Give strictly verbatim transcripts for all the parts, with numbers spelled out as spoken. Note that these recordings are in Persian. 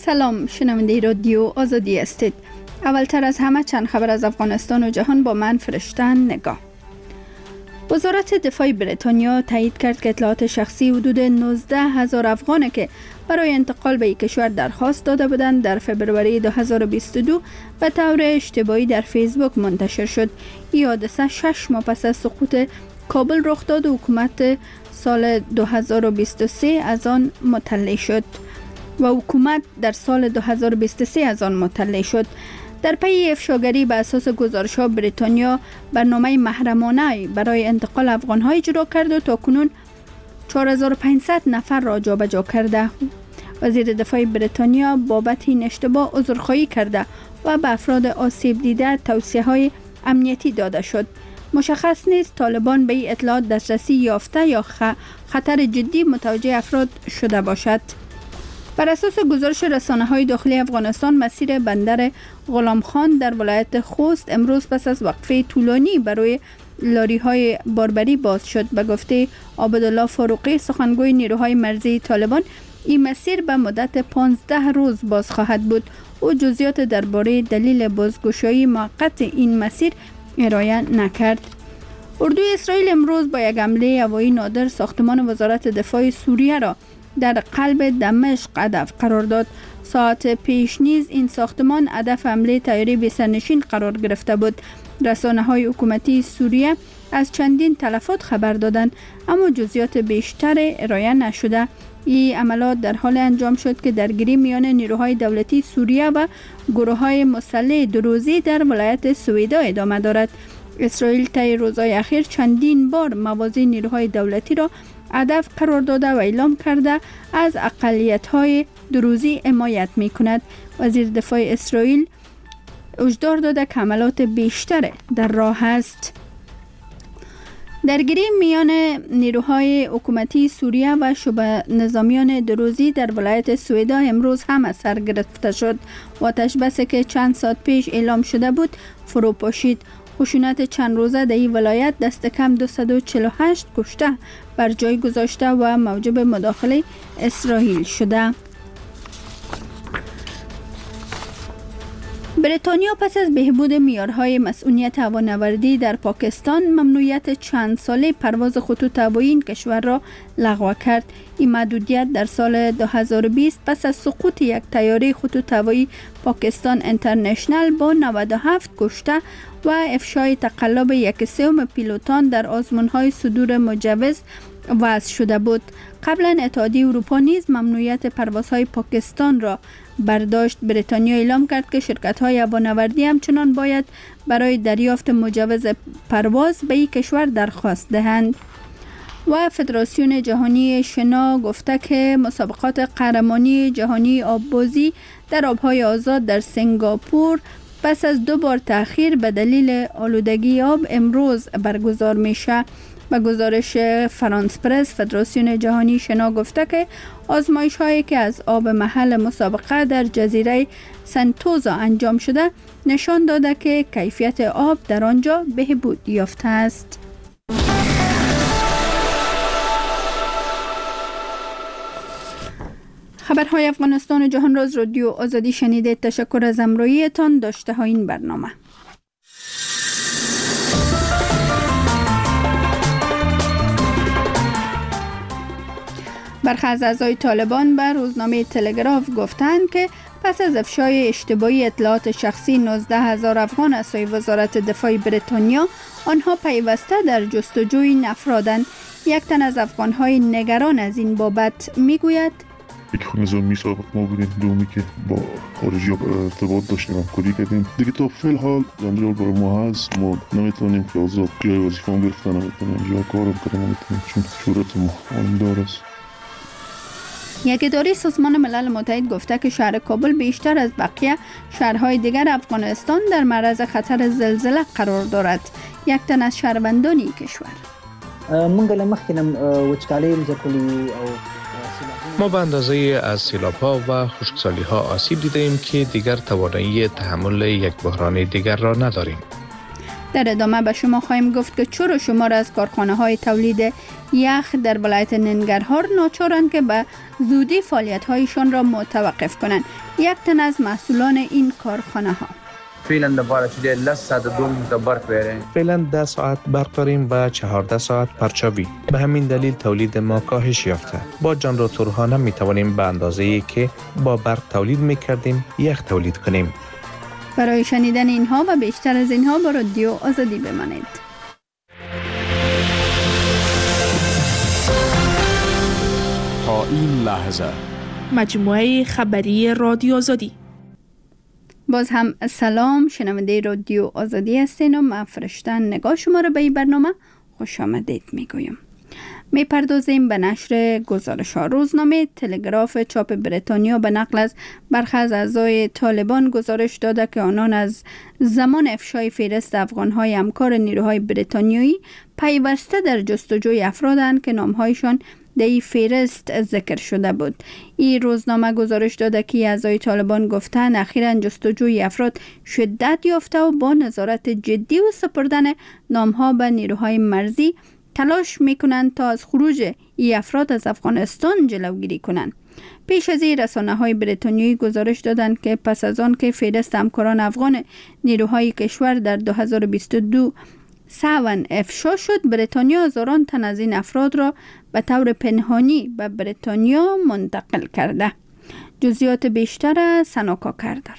سلام، شنونده رادیو آزادی هستید. اولتر از همه چند خبر از افغانستان و جهان با من فرشتن نگاه. وزارت دفاع بریتانیا تایید کرد که اطلاعات شخصی حدود نوزده هزار افغان که برای انتقال به یک کشور درخواست داده بودند در فبروری دو هزار و بیست و دو به طور اشتباهی در فیسبوک منتشر شد. این حادثه شش ماه پس از سقوط کابل رخ داد و حکومت سال دو هزار و بیست و سه از آن مطلع شد و حکومت در سال دو هزار و بیست و سه از آن مطلع شد. در پی افشاگری به اساس گزارش‌ها بریتانیا برنامه محرمانه برای انتقال افغان‌ها اجرا کرد و تاکنون چهار هزار و پانصد نفر را جابجا کرده. وزیر دفاع بریتانیا بابت این اشتباه عذرخواهی کرده و به افراد آسیب دیده توصیه‌های امنیتی داده شد. مشخص نیست طالبان به این اطلاعات دسترسی یافته یا خطر جدی متوجه افراد شده باشد. بر اساس گزارش رسانه‌های داخلی افغانستان، مسیر بندر غلام خان در ولایت خوست امروز پس از وقفه طولانی برای لاری‌های باربری باز شد. به گفته عابدالله فاروقی، سخنگوی نیروهای مرزی طالبان، این مسیر به مدت پانزده روز باز خواهد بود. او جزئیات درباره دلیل بازگشایی موقت این مسیر ارائه نکرد. اردوی اسرائیل امروز با یک حمله هوایی نادر ساختمان وزارت دفاع سوریه را در قلب دمشق هدف قرار داد. ساعت پیش نیز این ساختمان هدف حمله طیاره بی‌سرنشین قرار گرفته بود. رسانه‌های حکومتی سوریه از چندین تلفات خبر دادند، اما جزئیات بیشتر ارائه نشده. این عملیات در حال انجام شد که درگیری میان نیروهای دولتی سوریه و گروه‌های مسلح دروزی در ولایت سویدا ادامه دارد. اسرائیل طی روزهای اخیر چندین بار مواضع نیروهای دولتی را هدف قرار داده و اعلام کرده از اقلیت‌های دروزی حمایت می‌کند. وزیر دفاع اسرائیل هشدار داده که حملات بیشتر در راه است. درگیری میان نیروهای حکومتی سوریه و شبه نظامیان دروزی در ولایت سویدا امروز هم از سر گرفته شد و آتش بسی که چند ساعت پیش اعلام شده بود فرو پاشید. خشونت چند روزه در این ولایت دست کم دویست و چهل و هشت کشته بر جای گذاشته و موجب مداخله اسرائیل شده. بریتانیا پس از بهبود معیارهای مسئولیت هوانوردی در پاکستان ممنوعیت چند ساله پرواز خطوط هوایی این کشور را لغو کرد. این محدودیت در سال دو هزار و بیست پس از سقوط یک طیاره خطوط هوایی پاکستان اینترنشنل با نود و هفت کشته و افشای تقلب یک سوم پیلوتان در آزمون‌های صدور مجوز وضع شده بود. قبلا اتحادیه اروپا نیز ممنوعیت پروازهای پاکستان را برداشت. بریتانیا اعلام کرد که شرکت‌های هوانوردی همچنان باید برای دریافت مجوز پرواز به این کشور درخواست دهند. و فدراسیون جهانی شنا گفته که مسابقات قهرمانی جهانی آببازی در آبهای آزاد در سنگاپور پس از دو بار تأخیر به دلیل آلودگی آب امروز برگزار میشه. به گزارش فرانس پرس، فدراسیون جهانی شنا گفته که آزمایش هایی که از آب محل مسابقه در جزیره سنتوزا انجام شده نشان داده که کیفیت آب در آنجا بهبود یافته است. خبرهای افغانستان و جهان را از رادیو آزادی شنیده. تشکر از همراهیتان. داشته ها این برنامه. برخی از اعضای طالبان به روزنامه تلگراف گفتند که پس از افشای اشتباهی اطلاعات شخصی نوزده هزار افغان از سوی وزارت دفاع بریتانیا، آنها پیوسته در جستجوی این افرادند. یک تن از افغان‌های نگران از این بابت میگوید: یک نظامی سابق ما بودیم، دومی که با خارجی ارتباط داشتیم، همکاری کردیم. دیگه تا فعل حال جنجال برای ما هست. ما نمیتونیم که آزاد جای وظیفه‌مون گرفتن، نمیتونیم جای کارم کنیم، نمیتونیم، چون شهرت ما آمدار است. یک اداره سازمان ملل متحد گفته که شهر کابل بیشتر از بقیه شهرهای دیگر افغانستان در معرض خطر زلزله قرار دارد. یک تن از شهروندان این کشور: ما به اندازه از سیلاب‌ها و خشکسالی‌ها آسیب دیدیم که دیگر توانایی تحمل یک بحران دیگر را نداریم. در ادامه به شما خواهیم گفت که چرا شمار از کارخانه های تولید یخ در ولایت ننگرهار ناچارند که به زودی فعالیت هایشان را متوقف کنند. یک تن از مسئولان این کارخانه ها: فعلا دبار چیده لسه دوم دبار بیره. فعلا ده ساعت برق داریم و چهارده ساعت پرچاوی. به همین دلیل تولید ما کاهش یافته. با جنراتورها نمی توانیم به اندازه‌ای که با برق تولید می کردیم یخ تولید کنیم. برای شنیدن اینها و بیشتر از اینها با رادیو آزادی بمانید. تا این لحظه مجموعه خبری رادیو آزادی. باز هم سلام، شنونده رادیو آزادی هستین و من فرشتن نگاه شما را به این برنامه خوش آمدید میگویم. میپردازیم به نشر گزارش ها. روزنامه تلگراف چاپ بریتانیا به نقل از برخی از اعضای طالبان گزارش داده که آنان از زمان افشای فهرست افغان‌های همکار نیروهای بریتانیایی پیوسته در جستجوی افرادند که نامهایشان در این فهرست ذکر شده بود. این روزنامه گزارش داده که اعضای طالبان گفتند اخیراً جستجوی افراد شدت یافته و با نظارت جدی و سپردن نامها به نیروهای مرزی تلاش میکنند تا از خروج این افراد از افغانستان جلوگیری کنند. پیش از این رسانه‌های بریتانیایی گزارش دادند که پس از آن که فهرست همکاران افغان نیروهای کشور در دو هزار و بیست و دو سون افشا شد، بریتانیا هزاران تن از این افراد را به طور پنهانی به بریتانیا منتقل کرده. جزئیات بیشتر سناکاکر داره.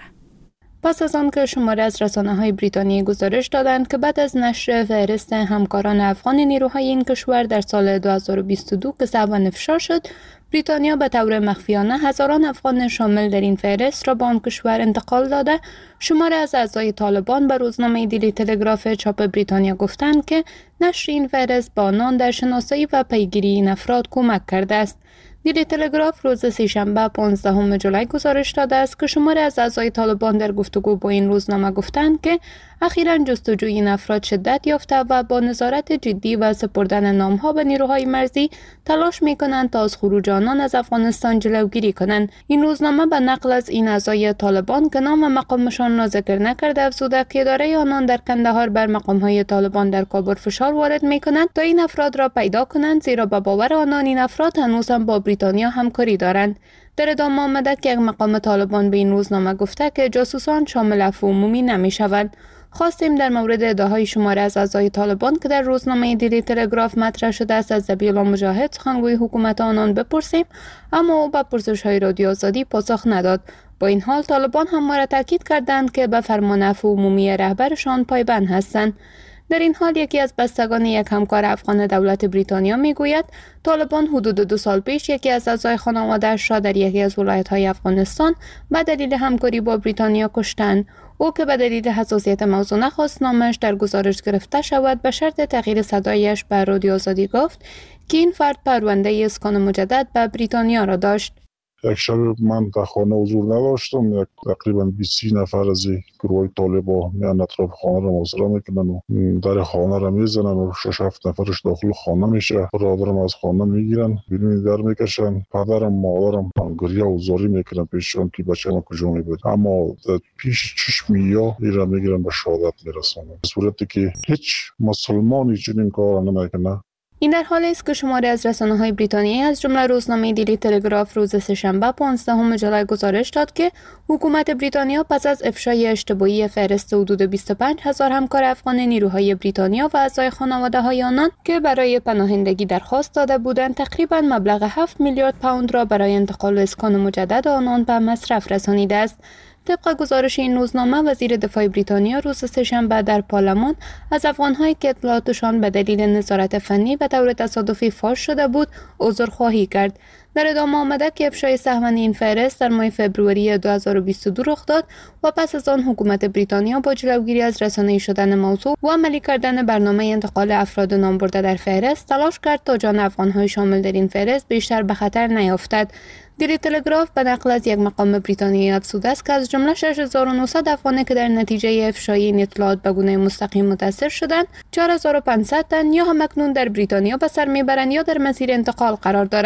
پس از آن که شماره از رسانه‌های بریتانیایی گزارش دادند که بعد از نشر فهرست همکاران افغان نیروهای این کشور در سال دو هزار و بیست و دو که سون افشا شد، بریتانیا به طور مخفیانه هزاران افغان شامل در این فهرست را به آن کشور انتقال داده. شماره از اعضای طالبان به روزنامه دیلی تلگراف چاپ بریتانیا گفتند که نشر این فهرست به آنان در شناسایی و پیگیری این افراد کمک کرده است. دیلی تلگراف روز سه‌شنبه پانزدهم ژولای گزارش داده است که شماره از اعضای طالبان در گفتگو با این روزنامه گفتند که اخیراً جستجوی این افراد شدت یافته و با نظارت جدی و سپردن نامها به نیروهای مرزی تلاش می‌کنند تا از خروج آنان از افغانستان جلوگیری کنند. این روزنامه به نقل از این اعضای طالبان که نام و مقامشان را ذکر نکرده افزوده که اداره آنان در کندهار بر مقام‌های طالبان در کابل فشار وارد می‌کنند تا این افراد را پیدا کنند، زیرا به باور آنان این افراد هنوز هم با بریتانیا همکاری دارند. در ادامه آمده که یک مقام طالبان به این روزنامه گفته که جاسوسان شامل عفو عمومی نمی‌شوند. خواستیم در مورد ادعاهای شماره از اعضای طالبان که در روزنامه دیلی تلگراف مطرح شده است از ذبیح الله مجاهد سخنگوی حکومت آنان بپرسیم، اما او به پرسش‌های رادیو آزادی پاسخ نداد. با این حال طالبان هم ما را تاکید کردند که به فرمان عفو عمومی رهبرشان پایبند هستند. در این حال یکی از بستگان یک همکار افغان دولت بریتانیا میگوید طالبان حدود دو سال پیش یکی از اعضای خانواده‌اش را در یکی از ولایت‌های افغانستان به دلیل همکاری با بریتانیا کشتند. او که به دلیل حساسیت موضوع نخواست نامش در گزارش گرفته شود به شرط تغییر صدایش به رادیو آزادی گفت که این فرد پرونده اسکان مجدد به بریتانیا را داشت. یک شب من در خانه حضور نداشتم. یک تقریبا بیست نفر از گروه طالبان میان اطراف خانه را محاصره میکنن و در خانه را میزنن و شش هفت نفرش داخل خانه میشه. برادرم از خانه میگیرن، بیرون در میکشن. پدرم مادرم گریه و زاری میکنن پیششون که بچه‌م کجا میبود، اما پیش چشم یا ایران میگیرن به شهادت میرسونن، به صورتی که هیچ مسلمانی چنین کار نمیکنه. این در حالی است که شماره از رسانه‌های بریتانیایی از جمله روزنامه دیلی تلگراف روز سه‌شنبه پانزدهم ژولای گزارش داد که حکومت بریتانیا پس از افشای اشتباهی فهرست حدود بیست و پنج هزار همکار افغان نیروهای بریتانیا و اعضای خانواده‌های آنان که برای پناهندگی درخواست داده بودند تقریباً مبلغ هفت میلیارد پوند را برای انتقال و اسکان مجدد آنان به مصرف رسانیده است. طبق گزارش این روزنامه وزیر دفاع بریتانیا روز سه‌شنبه در پارلمان از افغان‌هایی که اطلاعاتشان به دلیل نظارت فنی به طور تصادفی فاش شده بود عذرخواهی کرد. در ادامه آمده که افشای سهم‌مند این فهرست در ماه فوریه دو هزار و بیست و دو رخ داد و پس از آن حکومت بریتانیا با جلوگیری از رسانه‌ای شدن موضوع و عملی کردن برنامه انتقال افراد نامبرده در فهرست تلاش کرد تا جان افغان‌های شامل در این فهرست بیشتر به خطر نیفتد. دیلی تلگراف به نقل از یک مقام بریتانیایی افزوده است که از جمله شش هزار و نهصد افغانی که در نتیجه افشای این اطلاعات به گونه مستقیم متاثر شدند، چهار هزار و پانصد تن یا هم اکنون در بریتانیا به سر میبرند یا در مسیر انتقال قرار دارند.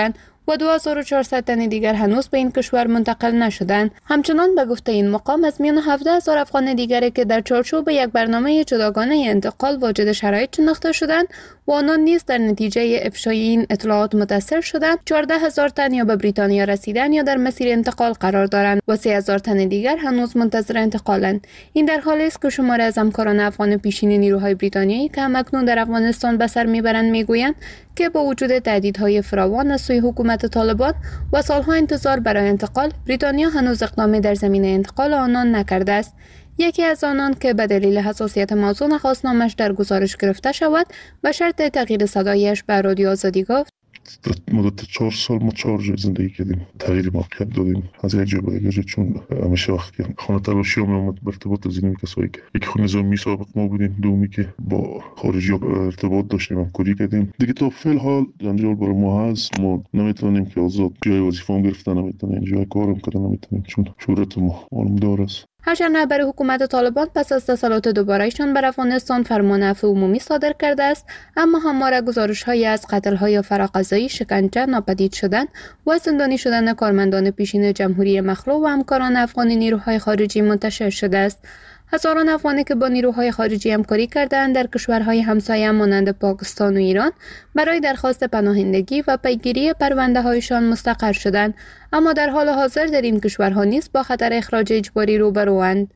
و دو هزار و چهارصد تن دیگر هنوز به این کشور منتقل نشدند. همچنان به گفته این مقام از میان هفده هزار افغان دیگری که در چارچوب یک برنامه جداگانه انتقال واجد شرایط شناخته شدند و آنان نیز در نتیجه افشای این اطلاعات متاثر شدند، چهارده هزار تن یا به بریتانیا رسیدن یا در مسیر انتقال قرار دارند و سه هزار تن دیگر هنوز منتظر انتقالند. این در حالی است که شمار از همکاران افغان پیشین نیروهای بریتانیایی که همکنون در افغانستان به سر میبرند میگویند که با وجود تهدیدهای فراوان از سوی حکومت طالبان و سالها انتظار برای انتقال، بریتانیا هنوز اقدامی در زمینه انتقال آنان نکرده است. یکی از آنان که به دلیل حساسیت موضوع نخواست نامش در گزارش گرفته شود به شرط تغییر صدایش به رادیو آزادی گفت: مدت چهار سال ما چهار جای زندگی کردیم، تغییر موقعیت دادیم از یک جا به یک جا، چون همیشه وقتی خانه تلاشی هم اومد به ارتباط از این کسایی که یک خونه نظامی سابق ما بودیم، دومی که با خارجی ارتباط داشتیم همکاری کردیم. دیگه تا فعل حال جنجال برای ما هست، ما نمیتونیم که آزاد جای وظیفه هم گرفتن، نمیتونیم جای کارم کردن، نمیتونیم چون شهرت ما معلومدار است. هرچند رهبر حکومت طالبان پس از تسلط دوبارهشان بر افغانستان فرمان عفو عمومی صادر کرده است، اما همواره گزارش‌هایی از قتل‌های فراقضایی، شکنجه، ناپدید شدن و زندانی شدن کارمندان پیشین جمهوری مخلوع و همکاران افغانی نیروهای خارجی منتشر شده است. هزاران افغانی که با نیروهای خارجی همکاری کردند در کشورهای همسایه مانند پاکستان و ایران برای درخواست پناهندگی و پیگیری پرونده‌هایشان مستقر شدند، اما در حال حاضر در این کشورها نیز با خطر اخراج اجباری روبروند.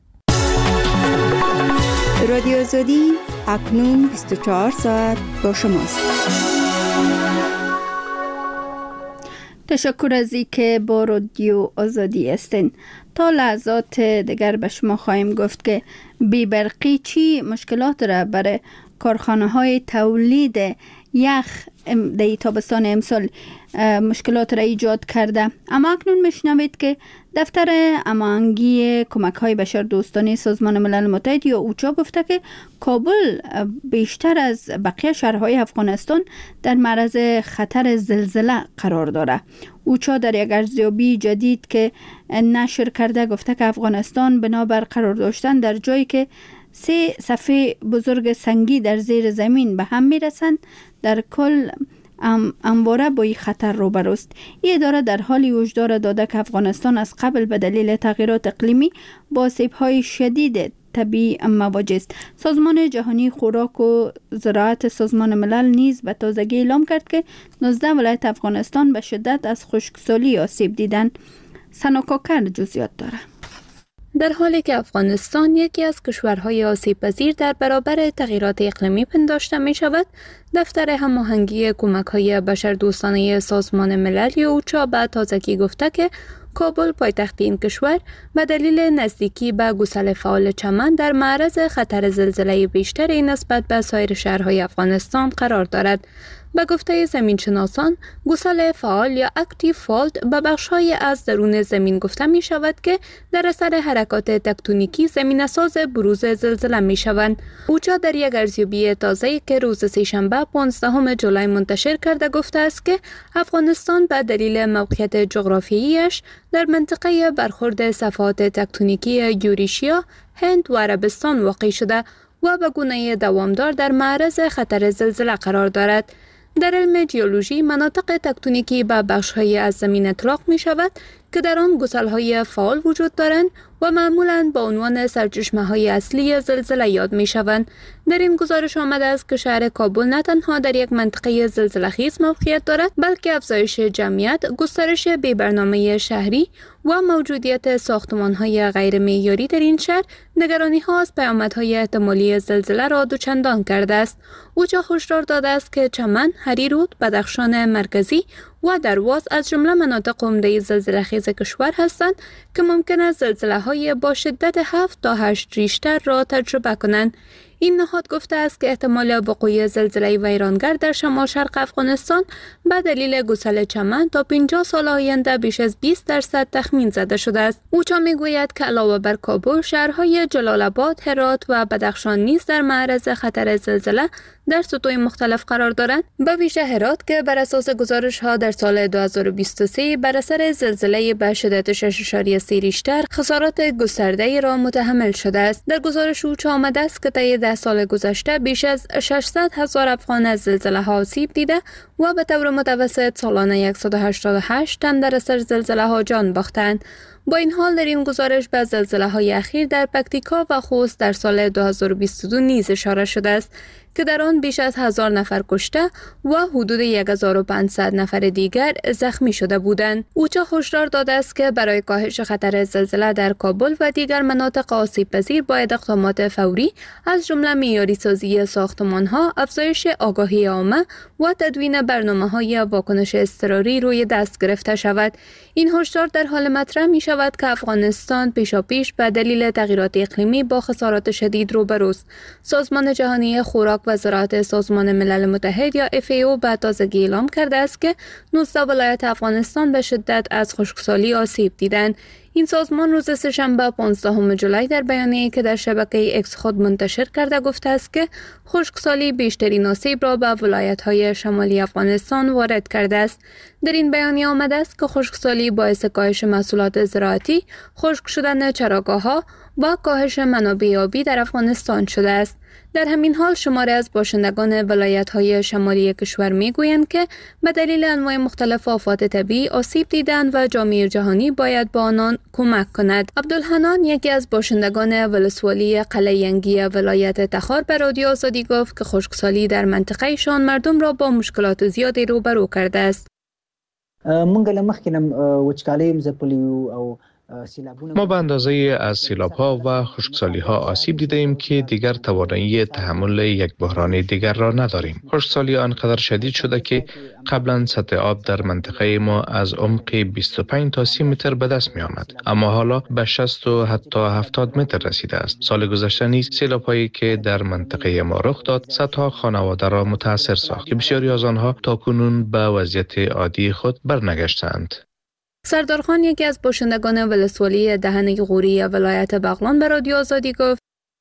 رادیو آزادی اکنون بیست و چهار ساعت با شماست. تشکر از این که با رادیو آزادی هستین. تا لحظات دیگر به شما خواهیم گفت که بی‌برقی چی مشکلات را برای کارخانه های تولید یخ در تابستان امسال مشکلات را ایجاد کرده. اما اکنون میشنوید که دفتر هماهنگی کمک های بشردوستانه سازمان ملل متحد یا اوچا گفته که کابل بیشتر از بقیه شهرهای افغانستان در معرض خطر زلزله قرار داره. اوچا در یک ارزیابی جدید که نشر کرده گفته که افغانستان بنابر قرار داشتن در جایی که سه صفحه بزرگ سنگی در زیر زمین به هم میرسند، در کل ام امواره با این خطر روبروست. این اداره در حالی هشدار داده که افغانستان از قبل به دلیل تغییرات اقلیمی با آسیب‌های شدید طبیعی مواجه است. سازمان جهانی خوراک و زراعت سازمان ملل نیز به تازگی اعلام کرد که نوزده ولایت افغانستان به شدت از خشکسالی آسیب دیدند. سناکاکر جزئیات داره. در حالی که افغانستان یکی از کشورهای آسیب پذیر در برابر تغییرات اقلیمی پنداشته می شود، دفتر هماهنگی کمک‌های بشردوستانه سازمان ملل اوچا به تازگی گفته که کابل پایتخت این کشور به دلیل نزدیکی به گسل فعال چمن در معرض خطر زلزله بیشتری نسبت به سایر شهرهای افغانستان قرار دارد. به گفته زمینشناسان، گسل فعال یا اکتیو فالت به بخش‌های از درون زمین گفته می شود که در اثر حرکات تکتونیکی زمین ساز بروز زلزله می شوند. اوچا در یک ارزیابی تازه‌ای که روز سه‌شنبه پانزدهم جولای منتشر کرده گفته است که افغانستان به دلیل موقعیت جغرافیاییش در منطقه برخورد صفحات تکتونیکی یوریشیا، هند و عربستان واقع شده و به گونه دوامدار در معرض خطر زلزله قرار دارد. در علم جیولوژی مناطق تکتونیکی به بخش‌های از زمین اطلاق می شود که در آن گسل‌های فعال وجود دارند و معمولاً با عنوان سرچشمه‌های اصلی زلزله یاد می شوند. در این گزارش آمده است که شهر کابل نه تنها در یک منطقه زلزله‌خیز موقعیت دارد، بلکه افزایش جمعیت، گسترش بی‌برنامه شهری و موجودیت ساختمان‌های غیر معیاری در این شهر نگرانی‌ها از پیامدهای احتمالی زلزله را دوچندان کرده است. اوچا هشدار داده است که چمن، هریرود، بدخشان مرکزی و درواز از جمله مناطق عمده زلزله‌خیز کشور هستند که ممکن است زلزله‌های با شدت هفت تا هشت ریشتر را تجربه کنند. این نهاد گفته است که احتمال وقوع زلزله ویرانگر در شمال شرق افغانستان به دلیل گسل چمن تا پنجاه سال آینده بیش از بیست درصد تخمین زده شده است. اوچا میگوید که علاوه بر کابل، شهرهای جلال آباد، هرات و بدخشان نیز در معرض خطر زلزله در سطوح مختلف قرار دارند. به ویژه هرات که بر اساس گزارش ها در سال دو هزار و بیست و سه بر اثر زلزله به شدت شش اشاریه سه ریشتر خسارات گسترده را متحمل شده است. در گزارش اوچا آمده است که طی ده ده سال گذشته بیش از ششصد هزار افغان از زلزله ها آسیب دیده و به طور متوسط سالانه صد و هشتاد و هشت تن در اثر زلزله ها جان باختند. با این حال در این گزارش به زلزله های اخیر در پکتیکا و خوست در سال دو هزار و بیست و دو نیز اشاره شده است که در آن بیش از هزار نفر کشته و حدود هزار و پانصد نفر دیگر زخمی شده بودند. اوچا هشدار داده است که برای کاهش خطر زلزله در کابل و دیگر مناطق آسیب پذیر باید اقدامات فوری از جمله معیاری سازی ساختمان‌ها، افزایش آگاهی عامه و تدوین برنامه‌های واکنش اضطراری روی دست گرفته شود. این هشدار در حال مطرح می شود که افغانستان پیشاپیش به دلیل تغییرات اقلیمی با خسارات شدید روبروست. سازمان جهانی خوراک و زراعت سازمان ملل متحد یا اف ای او به تازگی اعلام کرده است که نوزده ولایت افغانستان به شدت از خشکسالی آسیب دیدند. این سازمان روز سه‌شنبه پانزدهم ژولای در بیانیه‌ای که در شبکه اکس خود منتشر کرده گفته است که خشکسالی بیشترین آسیب را به ولایت‌های شمالی افغانستان وارد کرده است. در این بیانیه آمده است که خشکسالی باعث کاهش محصولات زراعتی، خشک شدن چراگاه‌ها و کاهش منابع آبی در افغانستان شده است. در همین حال شماری از باشندگان ولایت‌های شمالی کشور می‌گویند که به دلیل انواع مختلف آفات طبیعی آسیب دیدند و جامعه جهانی باید با آنان کمک کند. عبدالحنان یکی از باشندگان ولسوالی قلعه ینگی ولایت تخار به رادیو آزادی گفت که خشکسالی در منطقه شان مردم را با مشکلات زیادی روبرو کرده است. مونږ له مخکې نم وچکالۍ مزپلی او ما به اندازه از سیلاب‌ها و خشکسالی‌ها آسیب دیدیم که دیگر توانایی تحمل یک بحران دیگر را نداریم. خشکسالی آنقدر شدید شده که قبلا سطح آب در منطقه ما از عمق بیست و پنج تا سی متر به دست می آمد، اما حالا به شصت و حتی هفتاد متر رسیده است. سال گذشته نیز سیلاب‌هایی که در منطقه ما رخ داد صدها خانواده را متاثر ساخت که بسیاری از آنها تاکنون به وضعیت عادی خود برنگشتند. سردار خان یکی از باشندگان ولسوالی دهنه غوری ولایت بغلان به رادیو آزادی گفت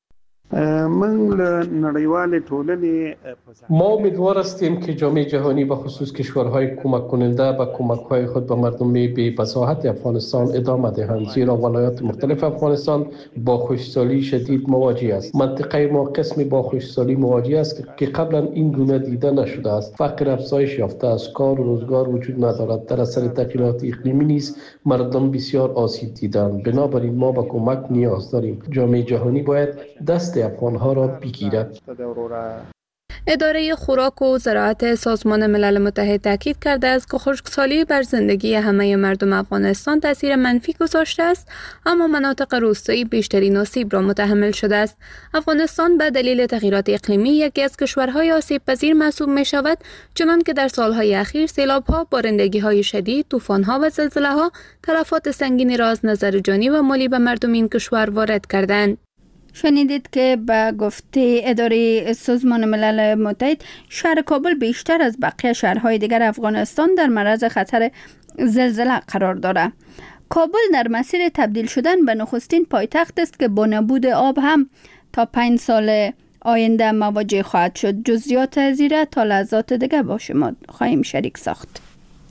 ما امیدوار هستیم که جامعه جهانی به خصوص کشورهای کمک کننده به کمک‌های خود به مردم بی بصاحت افغانستان ادامه دهند، زیرا ولایات مختلف افغانستان با خشکسالی شدید مواجه است. منطقه ما قسمی با خشکسالی مواجه است که قبلا این گونه دیده نشده است. فقر افزایش یافته است، کار و روزگار وجود ندارد. در اثر تغییرات اقلیمی نیز مردم بسیار آسیب دیدند. بنابراین ما به کمک نیاز داریم. جامعه جهانی باید دست افغانها را بگیرد. اداره خوراک و زراعت سازمان ملل متحد تاکید کرده است که خشکسالی بر زندگی همه مردم افغانستان تاثیر منفی گذاشته است، اما مناطق روستایی بیشترین آسیب را متحمل شده است. افغانستان به دلیل تغییرات اقلیمی یکی از کشورهای آسیب پذیر محسوب می شود، چنان که در سالهای اخیر سیلاب‌ها، بارندگی‌های شدید، طوفان‌ها و زلزله‌ها تلفات سنگینی را از نظر جانی و مالی به مردم این کشور وارد کردند. شنیدید که به گفته اداره سازمان ملل متحد شهر کابل بیشتر از بقیه شهرهای دیگر افغانستان در معرض خطر زلزله قرار دارد. کابل در مسیر تبدیل شدن به نخستین پایتخت است که با نبود آب هم تا پنج سال آینده مواجه خواهد شد. جزئیات از این تا لحظات دیگر با شما خواهیم شریک ساخت.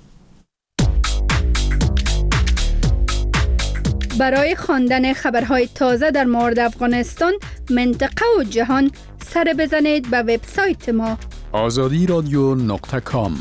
برای خواندن خبرهای تازه در مورد افغانستان، منطقه و جهان سر بزنید به وبسایت ما آزادی رادیو نقطه کام.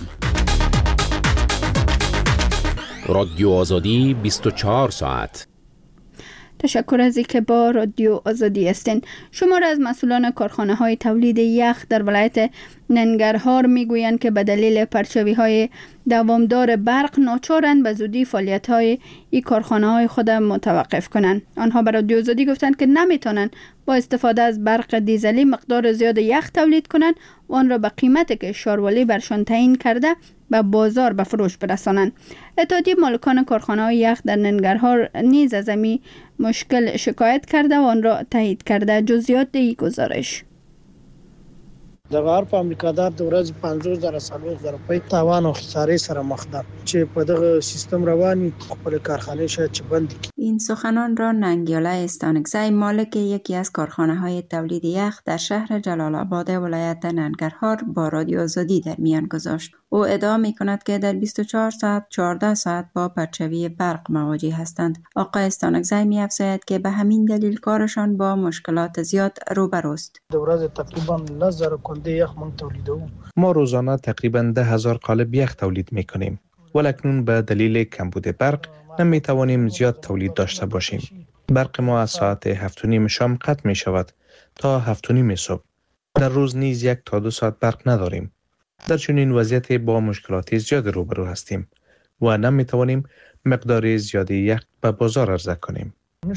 رادیو آزادی بیست و چهار ساعت. تشکر از اینکه با رادیو آزادی هستین. شمار از مسئولان کارخانه های تولید یخ در ولایت ننگرهار میگویند که به دلیل پرچوی های دوامدار برق ناچارند به زودی فعالیت های این کارخانه های خود متوقف کنند. آنها به رادیو آزادی گفتند که نمیتونند با استفاده از برق دیزلی مقدار زیاد یخ تولید کنند و آن را به قیمتی که شاروالی برشان تعیین کرده به بازار به فروش برسانند. اتحادیه مالکان کارخانه های یخ در ننگرهار نیز از این مشکل شکایت کرده و آن را تایید کرده. جزئیات این گزارش. د غار په امریکادار د ورځې پنځوس زره څلور زره روپۍ تاوان او خسارې سره مخ ده چې په دغه سیستم رواني خپل کارخانه شاید چې بند کړي. این سخنان را ننگیاله استانکزی مالک یکی از کارخانه های تولید یخ در شهر جلال آباد ولایت ننگرهار با رادیو آزادی در میان گذاشت. او ادعا می کند که در بیست و چهار ساعت چهارده ساعت با پرچوی برق مواجه هستند. آقای استانکزی می افزاید که به همین دلیل کارشان با مشکلات زیاد روبروست. روز تقریبا نزار کنده یخ من تولیدو. ما روزانه تقریبا ده هزار قالب یخ تولید می کنیم. ولکنون به دلیل کمبود برق نمی توانیم زیاد تولید داشته باشیم. برق ما از ساعت هفت و نیم شام قطع می شود تا هفت و نیم صبح. در روز نیز یک تا دو ساعت برق نداریم. در چنین وضعیت با مشکلات زیاد روبرو هستیم و نمی توانیم مقدار زیادی یخ به بازار عرضه کنیم.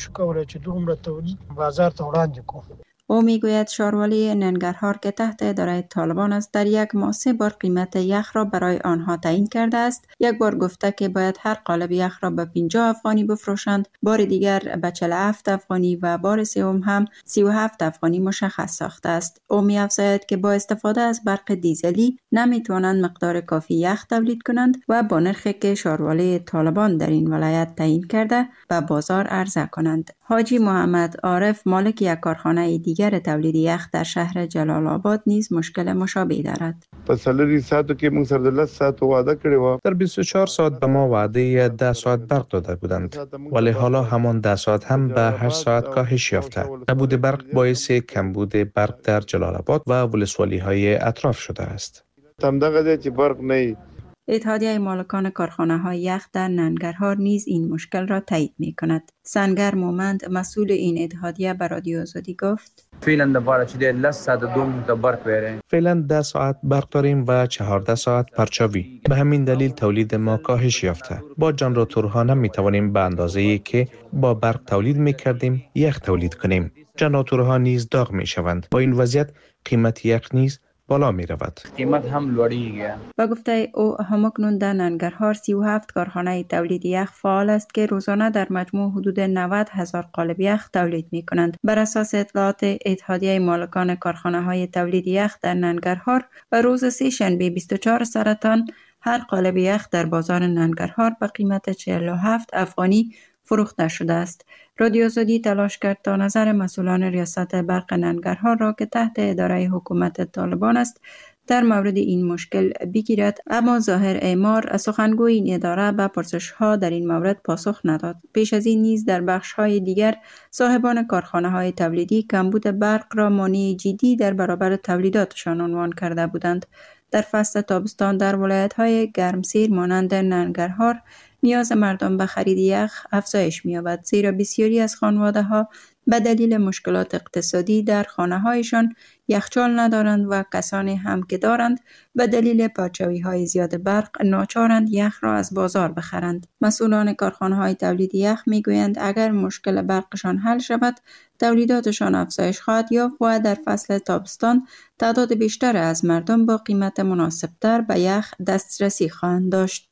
او میگوید شاروالی ننگرهار که تحت اداره طالبان است در یک ماه سه بار قیمت یخ را برای آنها تعیین کرده است. یک بار گفته که باید هر قالب یخ را به پنجاه افغانی بفروشند، بار دیگر به چهل و هفت افغانی و بار سوم هم سی و هفت افغانی مشخص ساخته است. او می‌افزاید که با استفاده از برق دیزلی نمی‌توانند مقدار کافی یخ تولید کنند و با نرخی که شاروالی طالبان در این ولایت تعیین کرده به بازار عرضه کنند. حاجی محمد عارف مالک یک کارخانه دیگر تولید یخ در شهر جلال آباد نیز مشکل مشابه دارد. پسلری ساعتو که من سر دلت ساعت وعده کړی و. در بیست و چهار ساعت به ما وعده ده ساعت برق داده بودند، ولی حالا همان ده ساعت هم به هشت ساعت کاهش یافته. کمبود برق باعث کمبود برق در جلال آباد و ولسوالی های اطراف شده است. تم دغه چې برق نه. اتحادیه مالکان کارخانه های یخ در ننگرهار نیز این مشکل را تایید می کند. سنگر مومند مسئول این اتحادیه به رادیو آزادی گفت: فعلا دفعه چه لس ساعت دوم تا برق بیاره. فعلا ده ساعت برق داریم و چهارده ساعت پرچاوی. به همین دلیل تولید ما کاهش یافته. با جنراتورها نمی توانیم به اندازه‌ای که با برق تولید می کردیم یخ تولید کنیم. جنراتورها نیز داغ می شوند. با این وضعیت قیمت یخ نیز بالا می رود. قیمت هم لوړیږي. با گفته او همکنون در ننگرهار سی و هفت کارخانه تولید یخ فعال است که روزانه در مجموع حدود نود هزار قالب یخ تولید می کنند. بر اساس اطلاعات اتحادیه مالکان کارخانه های تولید یخ در ننگرهار و روز سه شنبه بیست و چهار سرطان هر قالب یخ در بازار ننگرهار به قیمت چهل و هفت افغانی فروخته شده است. رادیو آزادی تلاش کرد تا نظر مسئولان ریاست برق ننگرهار را که تحت اداره حکومت طالبان است در مورد این مشکل بگیرد، اما ظاهر اعمار سخنگوی این اداره به پرسش‌ها در این مورد پاسخ نداد. پیش از این نیز در بخش‌های دیگر صاحبان کارخانه‌های تولیدی کمبود برق را مانع جدی در برابر تولیداتشان عنوان کرده بودند. در فصل تابستان در ولایت‌های گرمسیر مانند ننگرهار نیاز مردم به خرید یخ افزایش می‌یابد، زیرا بسیاری از خانواده‌ها به دلیل مشکلات اقتصادی در خانه‌هایشان یخچال ندارند و کسانی هم که دارند به دلیل پرچاوی‌های زیاد برق ناچارند یخ را از بازار بخرند. مسئولان کارخانه‌های تولید یخ می‌گویند اگر مشکل برقشان حل شود، تولیداتشان افزایش خواهد یافت و در فصل تابستان تعداد بیشتر از مردم با قیمت مناسب‌تر به یخ دسترسی خواهند داشت.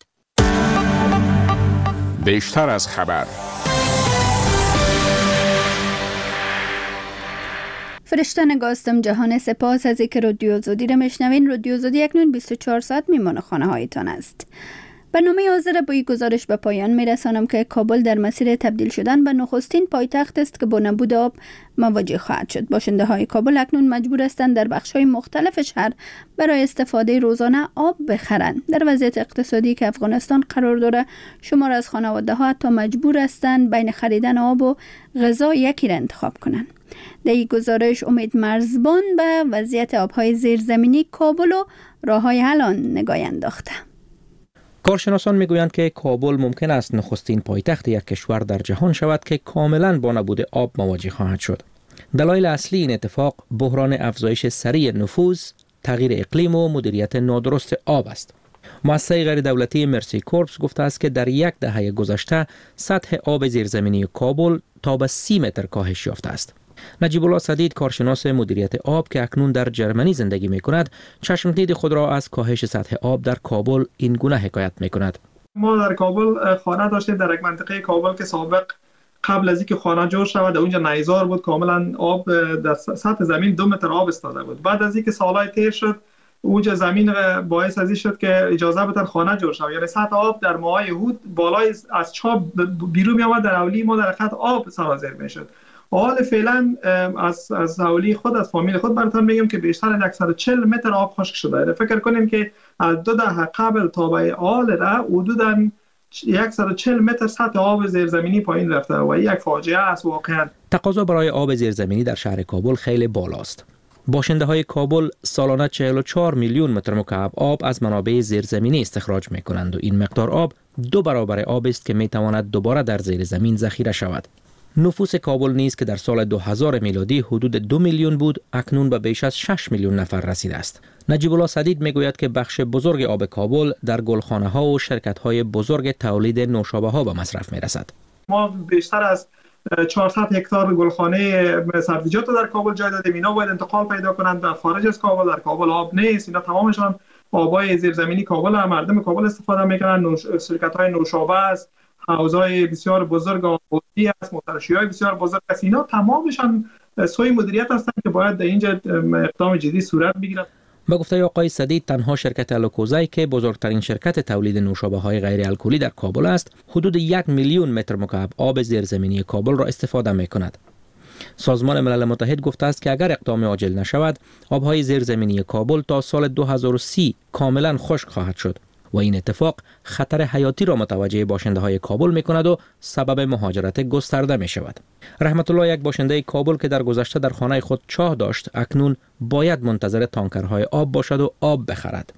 بیشتر از خبر. فرشته نگاستم جهان، سپاس از اینکه رادیو آزادی را میشنوین. رادیو آزادی اکنون بیست و چهار ساعت میمان خانه هایتان است. برنامه حاضر با این گزارش به پایان میرسانم که کابل در مسیر تبدیل شدن به نخستین پایتخت است که با نبود آب مواجه خواهد شد. باشنده های کابل اکنون مجبور هستند در بخش های مختلف شهر برای استفاده روزانه آب بخرند. در وضعیت اقتصادی که افغانستان قرار داره، شمار از خانواده ها حتی مجبور هستند بین خریدن آب و غذا یکی را انتخاب کنند. در این گزارش امید مرزبان به وضعیت آبهای زیرزمینی کابل و راه‌های حل آن نگاهی انداخته. کارشناسان میگویند که کابل ممکن است نخستین پایتخت یک کشور در جهان شود که کاملا با نبود آب مواجه خواهد شد. دلایل اصلی این اتفاق بحران افزایش سریع نفوذ، تغییر اقلیم و مدیریت نادرست آب است. مؤسسه غیر دولتی مرسی کورپس گفته است که در یک دهه گذشته سطح آب زیرزمینی کابل تا به سی متر کاهش یافته است. نجیب الله سدید، کارشناس مدیریت آب که اکنون در جرمنی زندگی می کند، چشمدید خود را از کاهش سطح آب در کابل این گونه حکایت می کند. ما در کابل خانه داشتیم در یک منطقه کابل که سابق قبل از اینکه خانه جور شود اونجا نیزار بود، کاملا آب در سطح زمین دو متر آب استاده بود. بعد از اینکه سالهای تیر شد اوج زمین باعث ازی شد که اجازه بدن خانه جور شود. یعنی سطح آب در ماهای هود بالای از چاه بیرون می آمد، در اولی ما در خط آب سرازیر میشد. حال فعلا از از حوالی خود از فامیل خود براتون میگم که بیشتر از صد و چهل متر آب خشک شده. فکر کنیم که از دو دهه قبل تا به حال را حدوداً صد و چهل متر سطح آب زیرزمینی پایین رفته و یک فاجعه است واقعا. تقاضا برای آب زیرزمینی در شهر کابل خیلی بالاست. باشنده های کابل سالانه چهل و چهار میلیون متر مکعب آب از منابع زیرزمینی استخراج می کنند و این مقدار آب دو برابر آب است که می تواند دوباره در زیر زمین ذخیره شود. نفوس کابل نیز که در سال دو هزار میلادی حدود دو میلیون بود، اکنون به بیش از شش میلیون نفر رسیده است. نجیب الله سدید میگوید که بخش بزرگ آب کابل در گلخانه ها و شرکت های بزرگ تولید نوشابه ها به مصرف می رسد. ما بیشتر از چهارصد هکتار گلخانه سبزیجات در کابل جای دادیم. اینا باید انتقال پیدا کنند در خارج از کابل. در کابل آب نیست. اینا تمامشان آبای زیرزمینی کابل هم مردم کابل استفاده میکنن. نوش... شرکت های نوشابه است، حوضای بسیار بزرگ آبی است، مترشی‌های بسیار بزرگ است. اینا تمامشان سوی مدیریت هستند که باید در اینجا اقدام جدی صورت بگیرد. با گفته آقای سدید، تنها شرکت الوکوزای که بزرگترین شرکت تولید نوشابه های غیر الکلی در کابل است، حدود یک میلیون متر مکعب آب زیرزمینی کابل را استفاده می کند. سازمان ملل متحد گفته است که اگر اقدام عاجل نشود، آبهای زیرزمینی کابل تا سال دو هزار و سی کاملا خشک خواهد شد و این اتفاق خطر حیاتی را متوجه باشنده های کابل می کند و سبب مهاجرت گسترده می شود. رحمت الله، یک باشنده کابل که در گذشته در خانه خود چاه داشت، اکنون باید منتظر تانکرهای آب باشد و آب بخرد.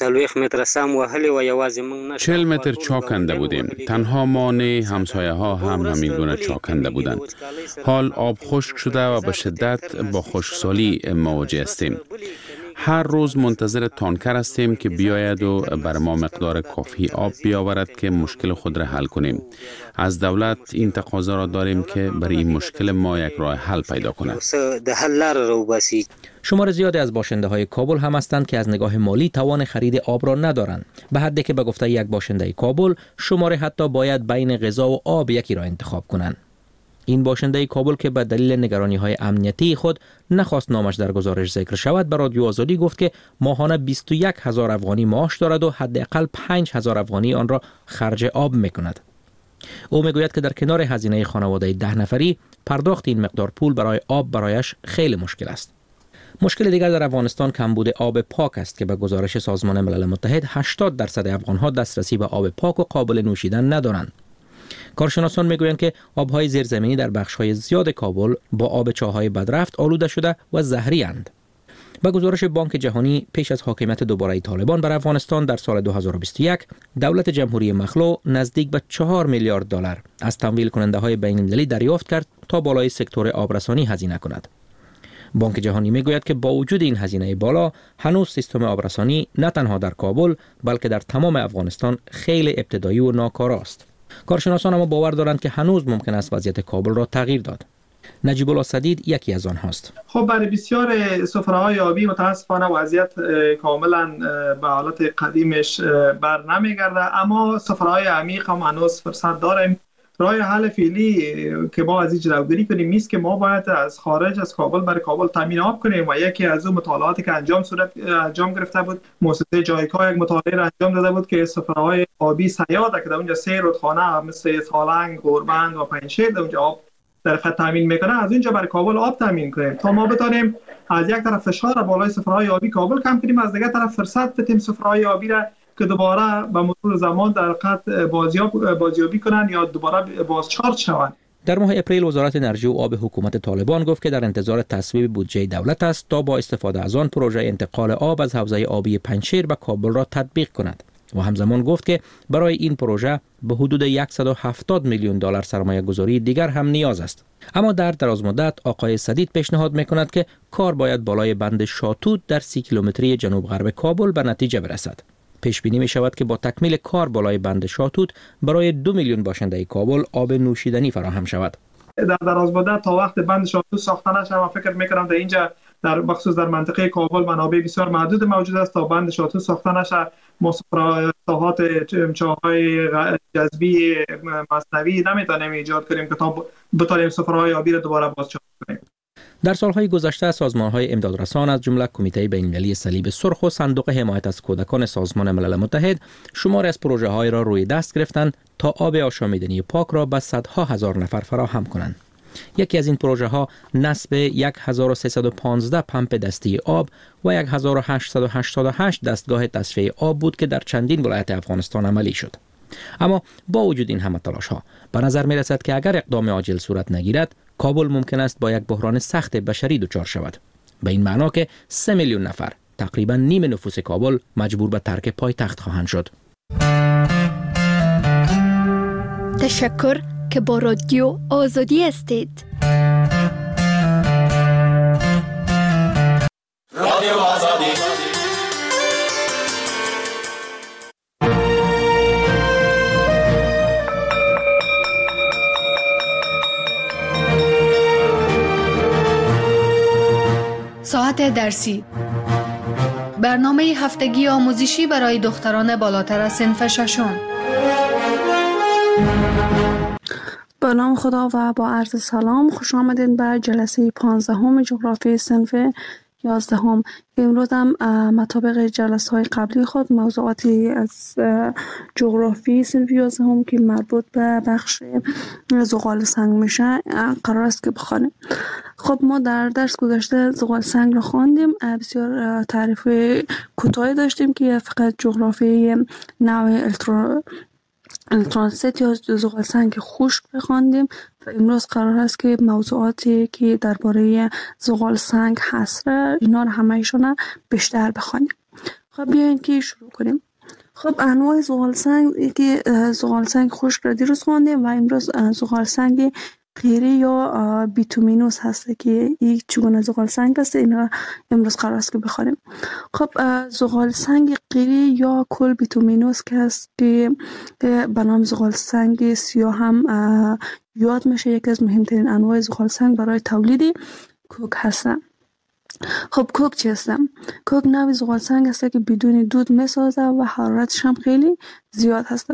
چهل متر چاه کنده بودیم. تنها ما نه، همسایه ها هم همین گونه چاه کنده بودند. حال آب خشک شده و به شدت با خشکسالی مواجه هستیم. هر روز منتظر تانکر هستیم که بیاید و بر ما مقدار کافی آب بیاورد که مشکل خود را حل کنیم. از دولت این تقاضا را داریم که برای این مشکل ما یک راه حل پیدا کند. شمار زیادی از باشنده های کابل هم هستند که از نگاه مالی توان خرید آب را ندارند، به حدی که به گفته یک باشنده کابل شماره حتی باید بین غذا و آب یکی را انتخاب کنند. این باشنده کابل که به دلیل نگرانی های امنیتی خود نخواست نامش در گزارش ذکر شود، به رادیو آزادی گفت که ماهانه بیست و یک هزار افغانی معاش دارد و حداقل پنج هزار افغانی آن را خرج آب میکند. او میگوید که در کنار هزینه خانواده ده نفری، پرداخت این مقدار پول برای آب برایش خیلی مشکل است. مشکل دیگر در افغانستان کمبود آب پاک است که به گزارش سازمان ملل متحد هشتاد درصد افغانها دسترسی به آب پاک و قابل نوشیدن ندارند. کارشناسان میگویند که آبهای زیرزمینی در بخش‌های زیاد کابل با آب چاه‌های بدرفت آلوده شده و زهری اند. با گزارش بانک جهانی، پیش از حاکمیت دوباره طالبان بر افغانستان در سال دو هزار و بیست و یک، دولت جمهوری مخلوع نزدیک به چهار میلیارد دلار از تمویل کننده های بین‌المللی دریافت کرد تا بالای سکتور آبرسانی هزینه کند. بانک جهانی میگوید که با وجود این هزینه بالا، هنوز سیستم آبرسانی نه تنها در کابل بلکه در تمام افغانستان خیلی ابتدایی و ناکارا است. کارشناسان اما باور دارند که هنوز ممکن است وضعیت کابل را تغییر داد. نجیب الله سدید یکی از آنهاست. خب برای بسیار سفره‌های آبی متاسفانه وضعیت کاملا به حالت قدیمش بر نمیگرده، اما سفره‌های عمیق هم هنوز فرصت داریم. راه حل فعلی که ما از این جلوگیری کنیم نیست که ما باید از خارج از کابل برای کابل تامین آب کنیم و یکی از اون مطالعاتی که انجام صورت انجام گرفته بود، مؤسسه جایکا یک مطالعه را انجام داده بود که سفرهای آبی سیاده که در اونجا سه رودخانه مثل سالنگ، گوربند و پنجشیر در اونجا آب در خط تامین میکنه، از اونجا برای کابل آب تامین کنیم تا ما بتونیم از یک طرف فشار بالای سفرهای آبی کابل کم کنیم، از دیگر طرف فرصت بدیم سفرهای آبی را که دوباره به مرور زمان در خط بازیاب بازیابی کنند یا دوباره بازچارج شوند. در ماه اپریل وزارت انرژی و آب حکومت طالبان گفت که در انتظار تصویب بودجه دولت است تا با استفاده از آن پروژه انتقال آب از حوزه آبی پنجشیر به کابل را تطبیق کند و همزمان گفت که برای این پروژه به حدود صد و هفتاد میلیون دلار سرمایه گذاری دیگر هم نیاز است. اما در دراز مدت آقای سدید پیشنهاد میکند که کار باید بالای بند شاتوت در سی کیلومتری جنوب غرب کابل به نتیجه برسد. پیش بینی می شود که با تکمیل کار بالای بند شاتوت برای دو میلیون باشنده کابل آب نوشیدنی فراهم شود. در دراز مدت تا وقت بند شاتوت ساخته نشه، من فکر میکنم در اینجا در بخصوص در منطقه کابل منابع بسیار محدود موجود است. تا بند شاتوت ساخته نشه مصرفات چاهای جذبی مصنوعی نمیتونیم ایجاد کنیم که تا بتونیم سفرهای آبی را دوباره بازچارج کنیم. در سالهای گذشته سازمان‌های امدادرسان از جمله کمیته بین‌المللی صلیب سرخ و صندوق حمایت از کودکان سازمان ملل متحد شماری از پروژه‌های را روی دست گرفتند تا آب آشامیدنی پاک را به صدها هزار نفر فراهم کنند. یکی از این پروژه ها نصب هزار و سیصد و پانزده پمپ دستی آب و هزار و هشتصد و هشتاد و هشت دستگاه تصفیه آب بود که در چندین ولایت افغانستان عملی شد. اما با وجود این همه تلاش ها به نظر می رسد که اگر اقدام عاجل صورت نگیرد کابل ممکن است با یک بحران سخت بشری دچار شود. به این معنا که سه میلیون نفر، تقریبا نیم نفوس کابل، مجبور به ترک پایتخت خواهند شد. تشکر که با رادیو آزادی هستید. رادیو آزادی. ساعت درسی، برنامه هفتگی آموزشی برای دختران بالاتر از صنف ششم. با نام خدا و با عرض سلام، خوش آمدین به جلسه پانزدهم جغرافی صنف یازدهم. امروز هم مطابق جلسه های قبلی خود موضوعاتی از جغرافی صنف یازدهم که مربوط به بخش زغال سنگ میشه قرار است که بخوانیم. خب ما در درس گذشته زغال سنگ رو خواندیم، بسیار تعریف کوتاهی داشتیم که فقط جغرافی نوع الکترو الکترونست یا زغال سنگ خشک بخواندیم و امروز قرار است که موضوعاتی که درباره زغال سنگ هست اینا رو همه‌شون بیشتر بخوانیم. خب بیاین که شروع کنیم. خب انواع زغال سنگ که زغال سنگ خشک را دیروز خواندیم و امروز زغال سنگ قیری یا بیتومینوس هست که یک چگونه زغال سنگ است، اینا امروز قرار است که بخوانیم. خب زغال سنگ قیری یا کل بیتومینوس که هست که به نام زغال سنگ سیاه هم یاد میشه، یکی از مهمترین انواع زغال سنگ برای تولید کوک هستن. خب کوک چی هست؟ کوک نوعی زغال سنگ است که بدون دود میسازه و حرارتش هم خیلی زیاد هست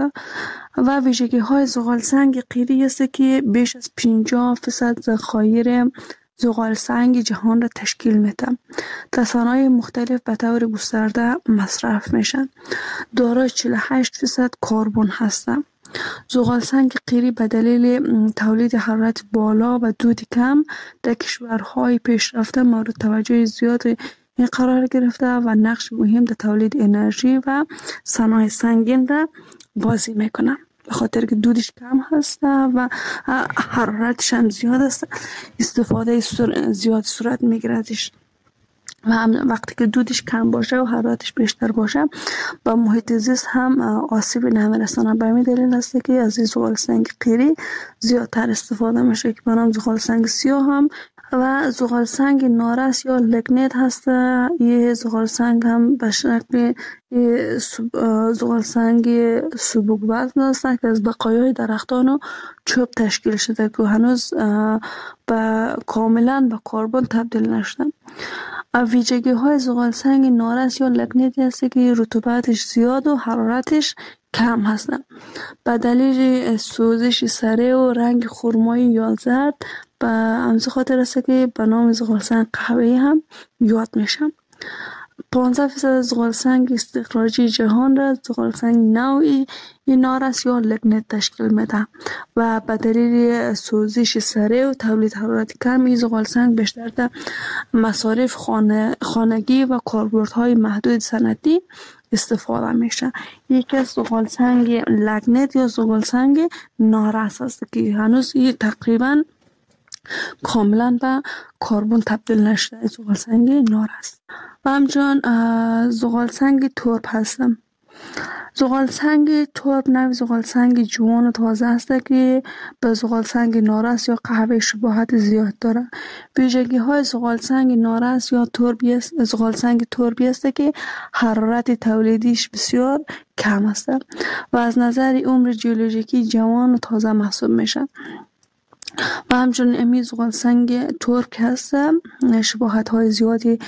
و ویژگی های زغال سنگ قیری است که بیش از پنجاه درصد ذخایر زغال سنگ جهان را تشکیل میده. رسانه‌های مختلف به طور گسترده مصرف میشن. دارای چهل و هشت درصد کربن هستند. زغال سنگ قیری به دلیل تولید حرارت بالا و دود کم در کشورهای پیشرفته مورد توجه زیاد این قرار گرفته و نقش مهم در تولید انرژی و صنایع سنگین را بازی میکنه، به خاطر که دودش کم هست و حرارتش هم زیاد است، استفاده زیاد صورت میگیردش و وقتی که دودش کم باشه و حرارتش بیشتر باشه با محیط زیست هم آسیب نمیرسانه. به همین دلیل است که از زغال سنگ قیری زیادتر استفاده میشه که به نام زغال سنگ سیاه هم و زغال سنگ نارس یا لگنیت هست. یه زغال سنگ هم به شکل زغال سنگ سبک وزن است که از بقایای درختان و چوب تشکیل شده که هنوز به کاملا به کربن تبدیل نشده. ویژگی های زغال سنگ نارس یا لگنیت است که رطوبتش زیاد و حرارتش کم هستند. به دلیل سوزش سریع و رنگ خرمایی یا زرد به همین خاطر است که به نام زغال سنگ قهوه‌ای هم یاد میشن. پانزده درصد زغال سنگ استخراجی جهان را زغال سنگ نوعی نارس یا لگنیت تشکیل میده و به دلیل سوزش سریع و تولید حرارت کم این زغال سنگ بیشتر در مصارف خانه، خانگی و کاربردهای محدود صنعتی استفاده میشه. یکی از زغال سنگ لگنیت یا زغال سنگ نارس است که هنوز تقریبا کاملا به کربن تبدیل نشده. زغال سنگ نارس و همچنان زغال سنگ ترب هستم. زغال سنگ ترب نوع زغال سنگ جوان و تازه است که به زغال سنگ نارس یا قهوه شباهت زیاد داره. ویژگی های زغال سنگ نارس یا تربی است زغال سنگ تربی است که حرارت تولیدیش بسیار کم است و از نظر عمر ژئولوژیکی جوان و تازه محسوب میشه. و همچنین امی زغال سنگ ترک هست شباهت های زیادی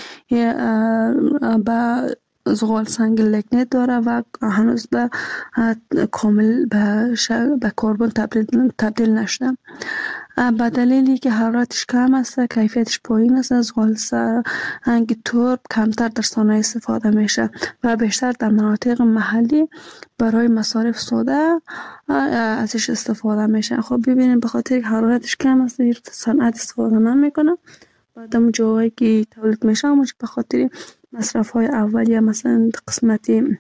به زغال سنگ لگنیت داره و هنوز به کامل به, به کربن تبدیل, تبدیل نشده. به دلیلی که حرارتش کم است، کیفیتش پایین است، از زغال سنگ ترب کمتر در صنایع استفاده میشه و بیشتر در مناطق محلی برای مصارف ساده ازش استفاده میشه. خب ببینید به خاطر حرارتش کم است در صنعت استفاده نمیکنه. بعدم جایی که تولید میشه اما به خاطر مصرف های اولیه مثلا قسمتی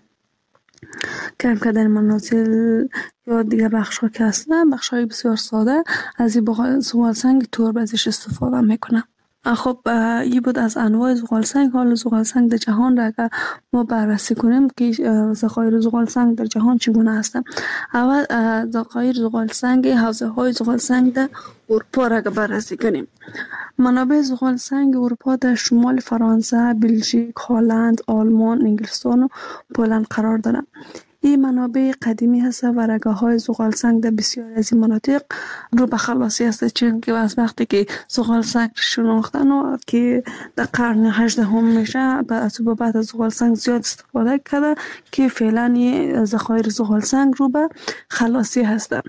کم کردن منازل یا دیگه بخش ها که هستن، بخش های بسیار ساده از این زغال سنگ ترب ازش استفاده میکنه. خب این بود از انواع زغال سنگ. حالا زغال سنگ در جهان را اگر ما بررسی کنیم که ذخایر زغال سنگ در جهان چگونه هستند. اول ذخایر زغال سنگ، حوزه های زغال سنگ در اروپا را بررسی کنیم. منابع زغال سنگ اروپا در شمال فرانسه، بلژیک، هلند، آلمان، انگلستان و پولند قرار دارند. این منابع قدیمی هست و رگه های زغال سنگ در بسیار از این مناطق رو به خلاصی هست، چون که از وقتی که زغال سنگ شناختن و که در قرن هجدهم میشه به بعد از زغال سنگ زیاد استفاده کرده که فعلا ذخایر زغال سنگ رو به خلاصی هستند.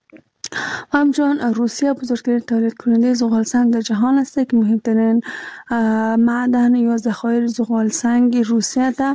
همچنان روسیه بزرگترین تولید کننده زغال سنگ در جهان است که مهمترین معدن یا ذخایر زغال سنگ روسیه در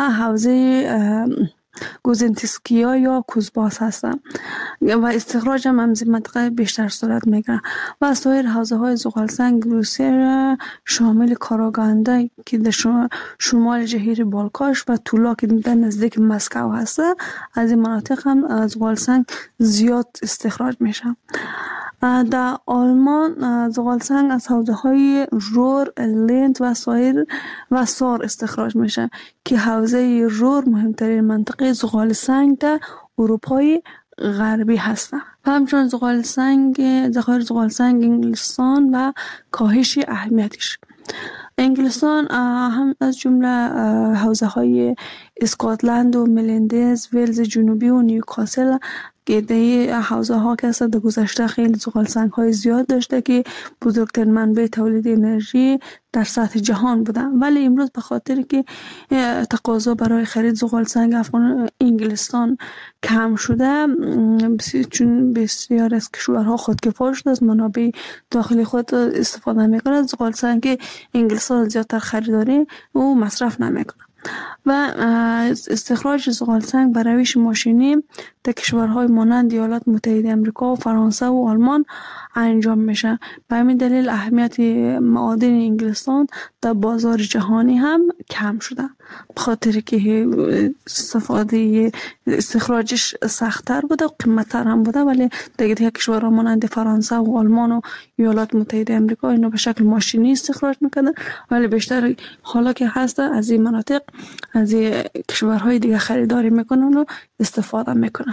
حوزه گوزنتسکیا یا کوزباس هستند و استخراج هم از منطقه بیشتر صورت میگیره و سایر حوزه های زغال سنگ روسیه شامل کاراگانده که در شمال جزیره بالکاش و تولا که در نزدیک مسکو هست، از این مناطق هم زغال سنگ زیاد استخراج میشه. در آلمان زغال سنگ از حوزه های رور، لند و سایر و سار استخراج میشه که حوزه رور مهمترین منطقه زغال سنگ در اروپای غربی هست. همچنین زغال سنگ، ذخایر زغال سنگ انگلستان و کاهش اهمیتش. انگلستان هم از جمله حوزه های اسکاتلند و ملندز، ویلز جنوبی و نیوکاسل که در حوزه ها که است در گذشته خیلی زغال سنگ های زیاد داشته که بزرگترین منبع تولید انرژی در سطح جهان بودن، ولی امروز به خاطر که تقاضا برای خرید زغال سنگ افغان انگلستان کم شده، چون بسیار از کشورها خودکفا شده از منابع داخلی خود استفاده میکنه، زغال سنگ انگلستان زیادتر خریداری و مصرف نمیکنه و استخراج زغال سنگ به روش ماشینی در کشورهای مانند ایالات متحده آمریکا و فرانسه و آلمان انجام میشه. به همین دلیل اهمیت معادن انگلستان در بازار جهانی هم کم شده، به خاطر که استفاده استخراجش سخت‌تر بوده و قیمت‌تر هم بوده، ولی دیگه دیگه کشورها مانند فرانسه و آلمان و ایالات متحده آمریکا اینو به شکل ماشینی استخراج میکنن، ولی بیشتر حالا که هست از این مناطق از این کشورهای دیگه خریداری میکنن و استفاده میکنن.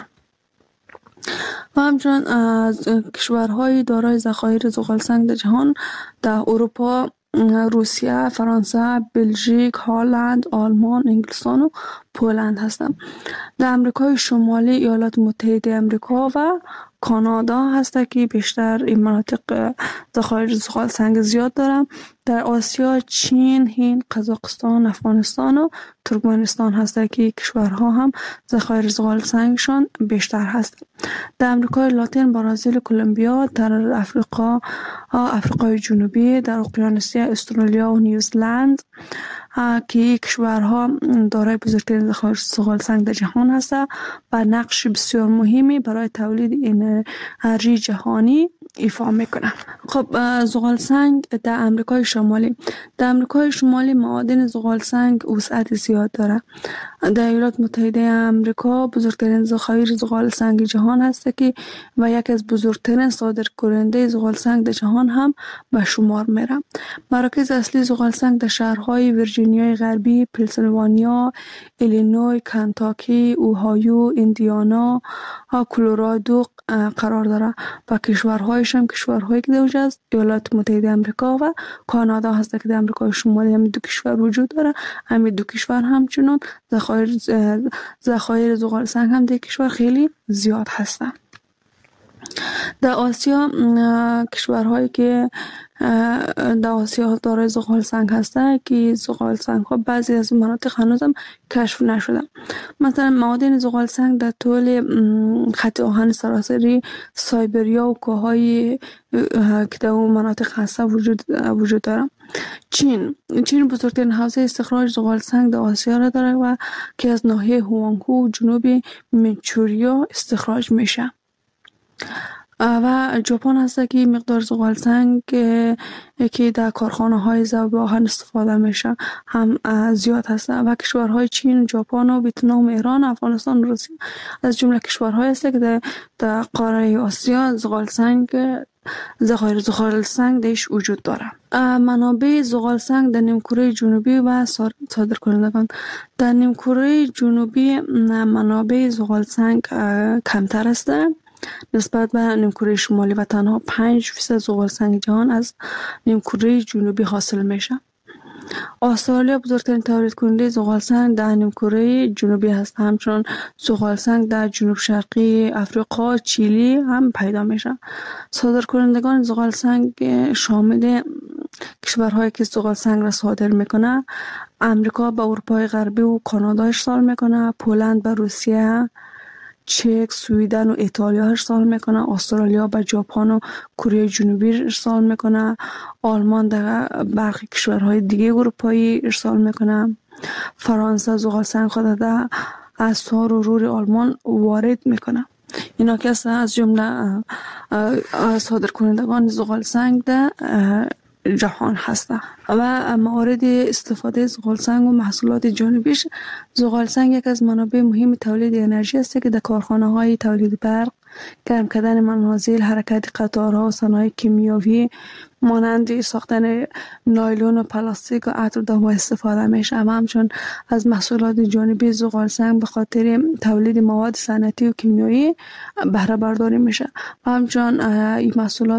و همچنان از کشورهای دارای ذخایر زغال سنگ در جهان در اروپا روسیه، فرانسه، بلژیک، هلند، آلمان، انگلستان و پولند هستند. در امریکای شمالی ایالات متحده آمریکا و کانادا هست که بیشتر این مناطق ذخایر زغال سنگ زیاد دارن. در آسیا چین، هند، قزاقستان، افغانستان و ترکمنستان هست که کشورها هم ذخایر زغال سنگشان بیشتر هست. در امریکای لاتین، برزیل، کلمبیا، در افریقا، افریقای جنوبی، در اقیانوسیه استرالیا و نیوزلند که کشورها دارای بزرگترین ذخایر زغال سنگ در جهان هست و نقش بسیار مهمی برای تولید انرژی جهانی ایفا میکنه. خب زغال سنگ در امریکای شمالی در امریکای شمالی معادن زغال سنگ وسعت زیاد داره. در ایالات متحده آمریکا بزرگترین ذخایر زغال سنگ جهان هست که و یکی از بزرگترین صادرکننده زغال سنگ در جهان هم به شمار میره. مراکز اصلی زغال سنگ در شهرهای ویرجینیای غربی، پنسیلوانیا، ایلینوی، کنتاکی، اوهایو، ایندیانا، کلرادو قرار داره و کشورهایش هم کشورهایی که در از ایالات متحده آمریکا و کانادا هست که در امریکای شمالی هم دو کشور وجود داره. همین دو کشور همچنان ذخایر ذخایر زغال سنگ هم در کشور خیلی زیاد هستن. در آسیا کشورهایی که در آسیا دارای زغال سنگ هستند که زغال سنگ ها بعضی از مناطق هنوز هم کشف نشده. مثلا معادن زغال سنگ در طول خط آهن سراسری سایبریا و کوههای که در اون مناطق هسته وجود وجود داره. چین چین بزرگترین حوزه استخراج زغال سنگ در آسیا را داره و که از ناحیه هوانگهو و جنوب منچوریا استخراج میشه. و ژاپن هست که مقدار زغال سنگ که در کارخانه های ذوب آهن استفاده میشه هم زیاد هست. و کشورهای چین، ژاپن و ویتنام، ایران، افغانستان، روسیه از جمله کشورهای هست که در, در قاره آسیا زغال سنگ ذخایر زغال سنگ درش وجود داره. منابع زغال سنگ در نیمکره جنوبی و صادر کنندگان. در نیمکره جنوبی منابع زغال سنگ کمتر است نسبت به نیمکره شمالی و تنها پنج فیصد زغال سنگ جهان از نیمکره جنوبی حاصل میشه. استرالیا بزرگترین تولید کننده زغال سنگ در نیمکره جنوبی هست. همچنان زغال سنگ در جنوب شرقی افریقا، چیلی هم پیدا میشه. صادر کنندگان زغال سنگ شامل کشورهایی که زغال سنگ را صادر میکنه: امریکا به اروپای غربی و کانادا ارسال میکنه، پولند به روسیه، چک، سوئیدن و ایتالیا ارسال میکنه، استرالیا به ژاپن و کره جنوبی ارسال میکنه، آلمان در برخی کشورهای دیگه اروپایی ارسال میکنه، فرانسه زغال سنگ خود در از سار و رور آلمان وارد میکنه. اینا که از جمله صادر کنندگان زغال سنگ در جهان هسته. و موارد استفاده زغال سنگ و محصولات جانبیش: زغال سنگ یک از منابع مهم تولید انرژی است که در کارخانه های تولید برق، گرم کردن منازل، حرکت قطارها و صنایع کیمیاوی مانند ساختن نایلون و پلاستیک و عطر دام استفاده میشه. و همچون از محصولات جانبی زغال سنگ به خاطر تولید مواد صنعتی و کیمیایی بهره برداری میشه. و همچون این محصولات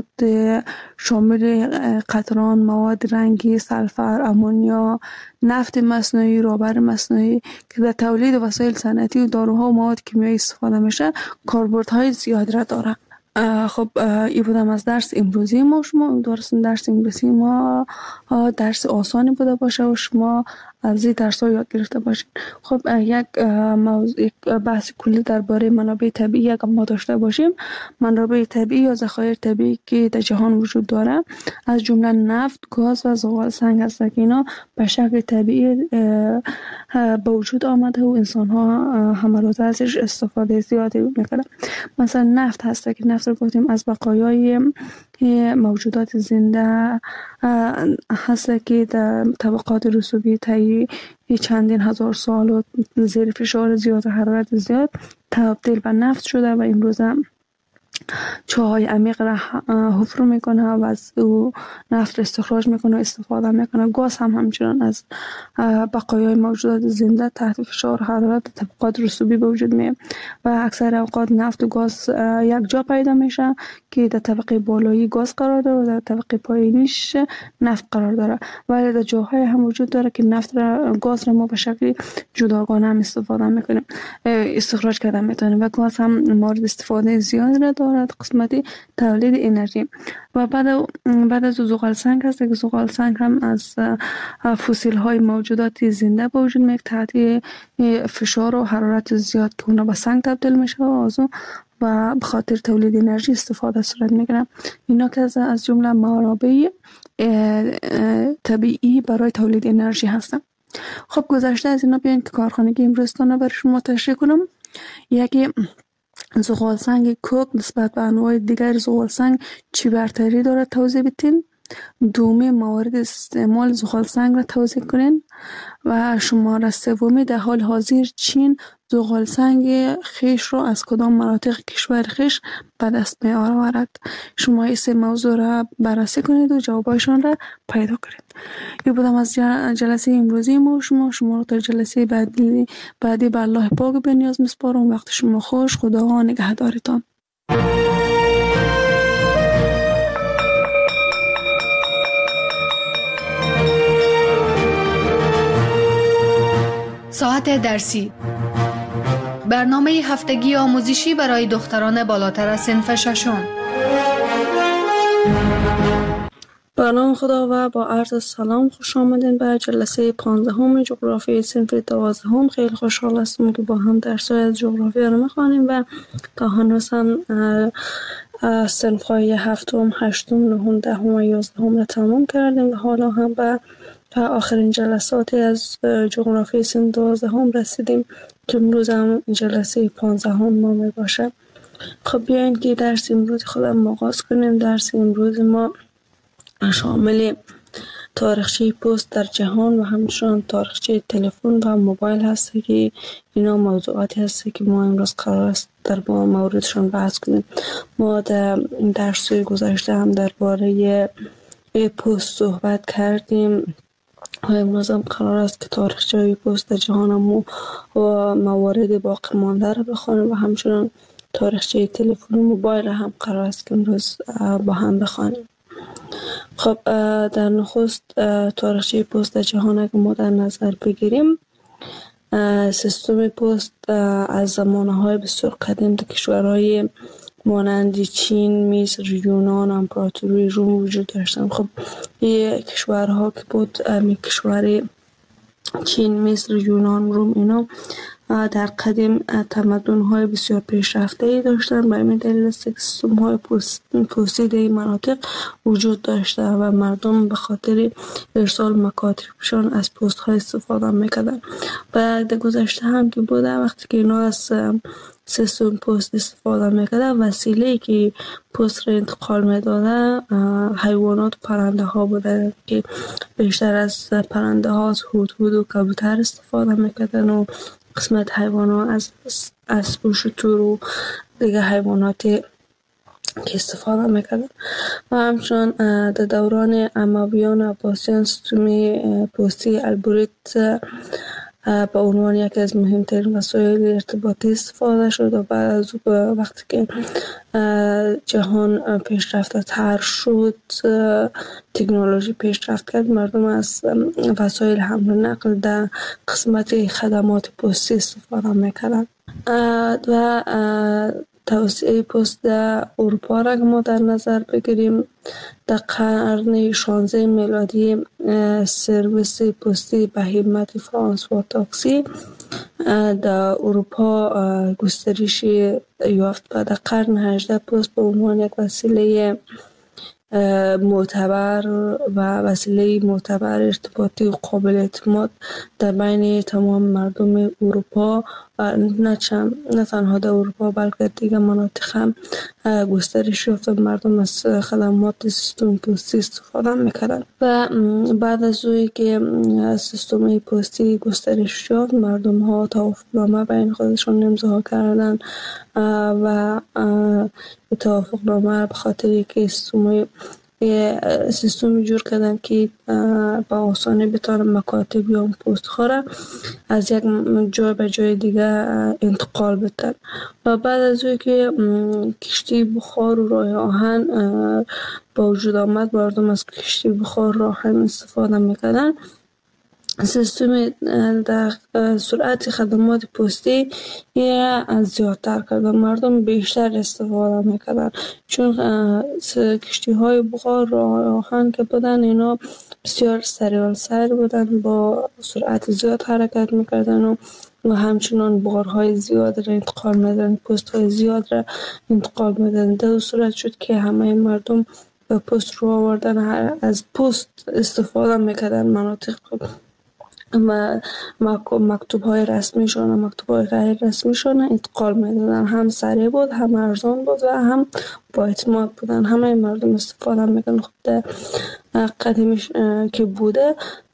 شامل قطران، مواد رنگی، سلفر، امونیا، نفت مصنوعی، رابر مصنوعی که در تولید وسایل صنعتی و داروها و مواد کیمیایی استفاده میشه کاربردهای زیاد را داره. خب این بودم از درس امروزی ما. شما درس درس امروزی ما درس آسانی بوده باشه و شما از این درس ها یاد گرفته باشین. خب یک موضوع یک بحث کلی درباره منابع طبیعی یک ما داشته باشیم. منابع طبیعی یا ذخایر طبیعی که در جهان وجود داره از جمله نفت، گاز و زغال سنگ هست که اینا به شکل طبیعی به وجود آمده و انسان ها همه روز ازش استفاده زیادی میکنن. مثلا نفت هست که نفت رو گفتیم از بقایای موجودات زنده هست که در طبقات رسوبی طی چندین هزار سال و زیر فشار زیاد و حرارت زیاد تبدیل به نفت شده و امروز هم چاهای عمیق را حفر میکنه و از او نفت استخراج میکنه و استفاده میکنه. گاز هم همچنان از بقایای موجودات زنده تحت فشار حرارت طبقات رسوبی به وجود میاد و اکثر اوقات نفت و گاز یک جا پیدا میشه که در طبقه بالایی گاز قرار داره و در طبقه پایینیش نفت قرار داره. ولی در جاهای هم وجود داره که نفت را گاز را ما به شکل جداگانه هم استفاده میکنیم استخراج کردن میتونیم و گاز هم مورد استفاده زیاد را داره قسمتی تولید انرژی. و بعد بعد از زغال سنگ هست که زغال سنگ هم از فسیل های موجودات زنده به وجود میاد تحت فشار و حرارت زیاد که اونا به سنگ تبدیل میشه و از اون و به خاطر تولید انرژی استفاده صورت میگیرن. اینا که از جمله منابع طبیعی برای تولید انرژی هستن. خب گذشته از اینا بیاین که کارخانگی امروزتانه برای شما تشریح کنم. یکی زغال سنگ کوک نسبت به انواع دیگر زغال سنگ چی برتری داره توضیح بدین. دومی موارد استعمال زغال سنگ را توضیح کنین. و شماره سومی در حال حاضر چین زغال سنگ خیش را از کدام مناطق کشور خیش به دست می آورد. شما این سه موضوع را بررسی کنید و جوابایشان را پیدا کنید. این بودم از جلسه امروزی ما. شما شما را تا جلسه بعدی بعدی به الله پاک به نیاز میسپارم. وقت شما خوش. خدا نگهدارتان. ساعت درسی، برنامه هفتگی آموزشی برای دختران بالاتر از صنف ششم. به نام خدا و با عرض سلام خوش آمدین به جلسه پانزدهم جغرافی صنف دوازدهم. خیلی خوشحال هستم که با هم درس‌های از جغرافی رو می‌خوانیم و تا هنوز هم صنف‌های هفتم، هشتم، نهم، دهم و یازدهم رو تمام کردیم و حالا هم به آخرین جلسات از جغرافی صنف دوازدهم رسیدیم که امروز هم جلسه پانزدهم ما می باشه. خب بیاین که درس امروز خودم آغاز کنیم. درس امروز ما شامل تاریخچه پست در جهان و همچنان تاریخچه تلفن و موبایل هست که اینا موضوعاتی هست که ما امروز قرار است در با موردشان بحث کنیم. ما در درس گذشته هم درباره پست صحبت کردیم و امروز هم قرار است که تاریخچه پست در جهان و موارد باقی مانده را بخوانیم و همچنان تاریخچه تلفن و موبایل هم قرار است که امروز با هم بخوانیم. خب در نخست تاریخچه پست در جهان اگه ما در نظر بگیریم، سیستم پست از زمانه‌های بسیار قدیم در کشورهای مانند چین، مصر، یونان، امپراتوری روم وجود داشتن. خب این کشورها که بود، می کشور چین، مصر، یونان، روم، اینا در قدیم تمدن‌های بسیار پیشرفته‌ای داشتن. به این دلیل سیستم‌های پستی در این مناطق وجود داشته و مردم به خاطر ارسال مکاتبشان از پست‌ها استفاده می‌کردن. و در گذشته هم که بوده، وقتی که اینا از سیستم پست استفاده می‌کردن، وسیله‌ای که پست را انتقال می‌داده حیوانات و پرنده ها بوده که بیشتر از پرنده ها از هدهد و کبوتر استفاده می‌کردن و قسمت حیوانات از اسب و شتر و دیگه حیواناتی که استفاده میکردن. و همچنان در دوران امویان و عباسیان سیستم پستی البریت به عنوان یکی از مهمترین وسایل ارتباطی استفاده شد و بعد از وقتی که جهان پیشرفته تر شد، تکنولوژی پیشرفت کرد، مردم از وسایل حمل و نقل در قسمت خدمات پستی استفاده میکردن و توسعه پست در اروپا را ما در نظر بگیریم، در قرن شانزده میلادی سرویس پستی به همت فرانسوا تاکسی در اروپا گسترش یافت و در قرن هجدهم پست به عنوان یک وسیله معتبر و وسیله معتبر ارتباطی و قابل اعتماد در بین تمام مردم اروپا و نه, نه تنها در اروپا بلکه دیگر مناطق هم گسترش یافت و مردم از خدمات سیستم پستی استفاده میکردن. و بعد از اوی که سیستم پستی گسترش یافت، مردم ها توافقنامه بین خودشون امضا کردن و توافقنامه به خاطر که سیستم سیستمی جور کردن که با آسانی بتونن مکاتب یا پست ها از یک جای به جای دیگه انتقال بدن. و بعد از اون که کشتی بخار و راه آهن با وجود آمد، مردم از کشتی بخار راه آهن استفاده میکردن. سیستم در سرعت خدمات پستی از زیادتر کردن، مردم بیشتر استفاده میکردن، چون کشتی های بخار راه آهن که بودن اینا بسیار سریع سر بودن، با سرعت زیاد حرکت میکردن و و همچنان بارهای زیاد را انتقال میدن، پست های زیاد را انتقال میدن. در صورت شد که همه مردم به پست رو آوردن، از پست استفاده میکردن. مناطق و مکتوب های رسمی شون و مکتوب های غیر رسمی شون انتقال میدادن، هم سریع بود، هم ارزان بود و هم با اعتماد بودن. همه مردم استفاده میکنن. خب در قدیمش که بوده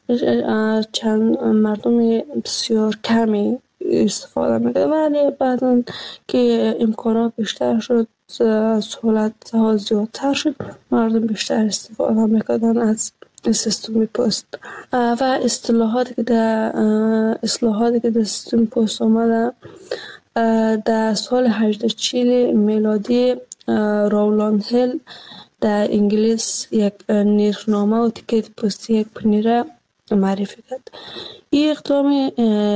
چند مردم بسیار کمی استفاده میکنن، ولی بعدا که امکانات بیشتر شد، سهولت ها زیادتر شد، مردم بیشتر استفاده میکنن از سیستم پست. و اصطلاحاتی که در اصلاحاتی که در سیستم پست آمده، در سال هجده چهل میلادی راولند هیل در انگلیس یک نرخنامه و تیکت پستی یک پنیره معرفی کرد. این اقدام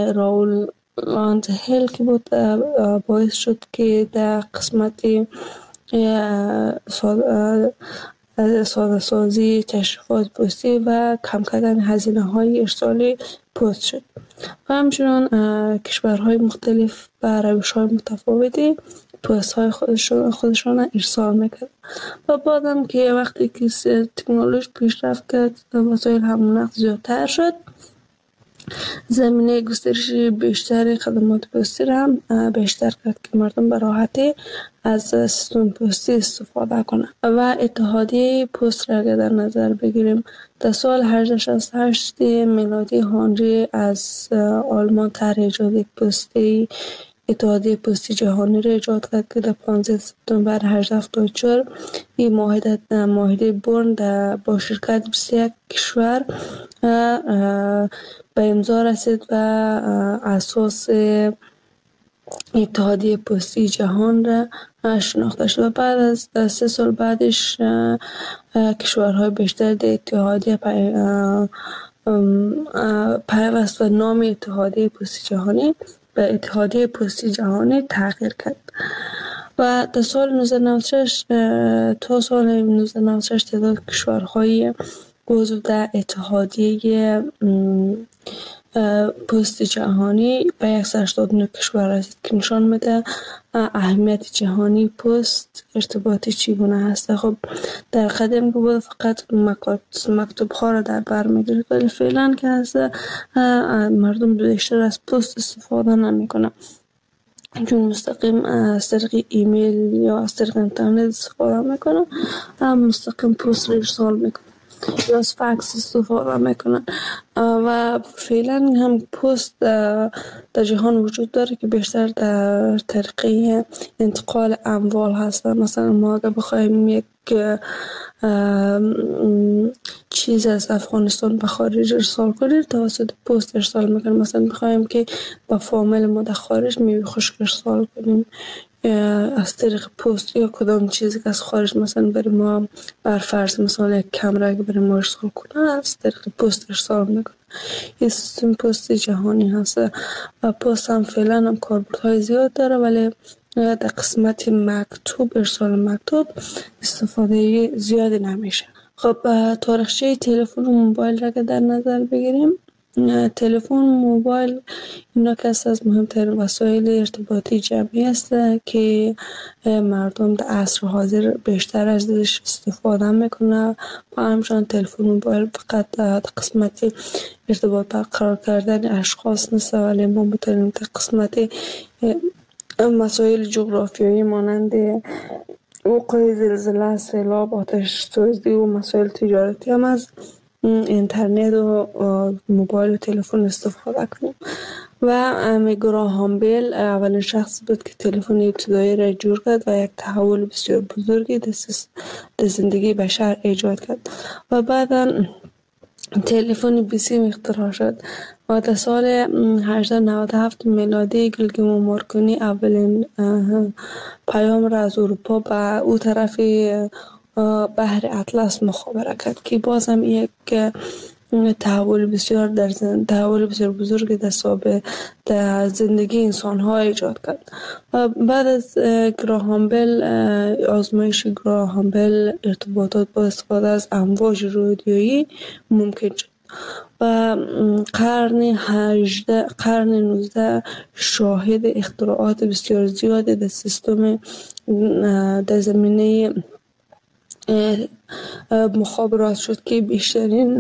راولند هیل که بود باعث شد که در قسمت ساده سازی تشریفات پستی و کم کردن هزینه های ارسال پست شد. و همچنان کشورهای مختلف و روش های متفاوتی پست های خودشان, خودشان ارسال میکرد. و بعدم که وقتی که تکنولوژی پیشرفت کرد وسایل حمل و نقل زیادتر شد، زمینه گسترش بیشتر خدمات پستی را هم بیشتر کرد که مردم به راحتی از سیستم پستی استفاده کنند. و اتحادیه پست را اگر در نظر بگیریم، در سال هزار و شصت و هشت میلادی هنری از آلمان طرح ایجاد پستی اتحادیه پستی جهانی را ایجاد کرد که در پانزده سپتامبر هزار و هفتصد و هفتاد و چهار این معاهده معاهده برن با شرکت بیست و یک کشور به امضا رسید و اساس اتحادیه پستی جهان را شناخته شد. و بعد از سه سال بعدش کشورهای بیشتر در اتحادیه پیوست و نام اتحادیه پستی جهانی به اتحادیه پستی جهانی تغییر کرد. و در سال نوزده صد و نود و شش تا سال نوزده صد و نود و شش تعداد کشورهای عضو در اتحادیه پست جهانی به صد و هشتاد و نه کشور رسید که نشان میده اهمیت جهانی پست ارتباطی چگونه هست. خب در قدیم که بود فقط مکتوب ها را در بر میگیرد، ولی فعلا که هست مردم بیشتر از پست استفاده نمی کنن، چون مستقیم از طریق ایمیل یا از طریق اینترنت استفاده میکنن، هم مستقیم پست را ارسال میکنن یا از فکس استفاده میکنن. و فعلا هم پست در جهان وجود داره که بیشتر در طریق انتقال اموال هست. مثلا ما اگر بخوایم یک چیز از افغانستان به خارج ارسال کنیم توسط پست ارسال میکنیم. مثلا بخوایم که با فامیل ما در خارج میوه خشک ارسال کنیم از طریق پست یا کدام چیزی که از خارج مثلا برای ما بر فرض مثلا یک کامera که برای ما ارسال کنه از طریق پست ارسال میکنه. این سیستم پست جهانی هست و پست هم فعلا هم کاربردهای زیاد داره، ولی در قسمت مکتوب ارسال مکتوب استفاده زیادی نمیشه. خب تاریخچه تلفن و موبایل را که در نظر بگیریم، تلفن موبایل اینا که از مهمترین وسایل ارتباطی جمعی است که مردم در عصر حاضر بیشتر ازش استفاده میکنه. و همچنان تلفن موبایل فقط در قسمت ارتباط برقرار کردن اشخاص نیست، ولی ما میتونیم در قسمت مسائل جغرافیایی مانند وقوع زلزله، سیلاب، آتش سوزی و مسائل تجارتی هم از اینترنت و موبایل و تلفن استفاده کنیم. و امی گراهام بیل اولین شخص بود که تلفن ابتدایی را جور کرد و یک تحول بسیار بزرگی در زندگی بشر ایجاد کرد. و بعدا تلفن بیسیم اختراع شد و در سال هزار و نود و هفت میلادی گیلگیم مارکونی اولین پیام را از اروپا به او طرف بحر اطلس مخابره کرد که باز هم یک تحول بسیار در زند... تحول بسیار بزرگ در سابق در زندگی انسان ها ایجاد کرد. و بعد از گراهام بیل آزمایش گراهام بیل ارتباطات با استفاده از امواج رادیویی ممکن شد و قرن هجدهم قرن نوزدهم شاهد اختراعات بسیار زیادی در سیستم در زمینه مخابرات شد که بیشترین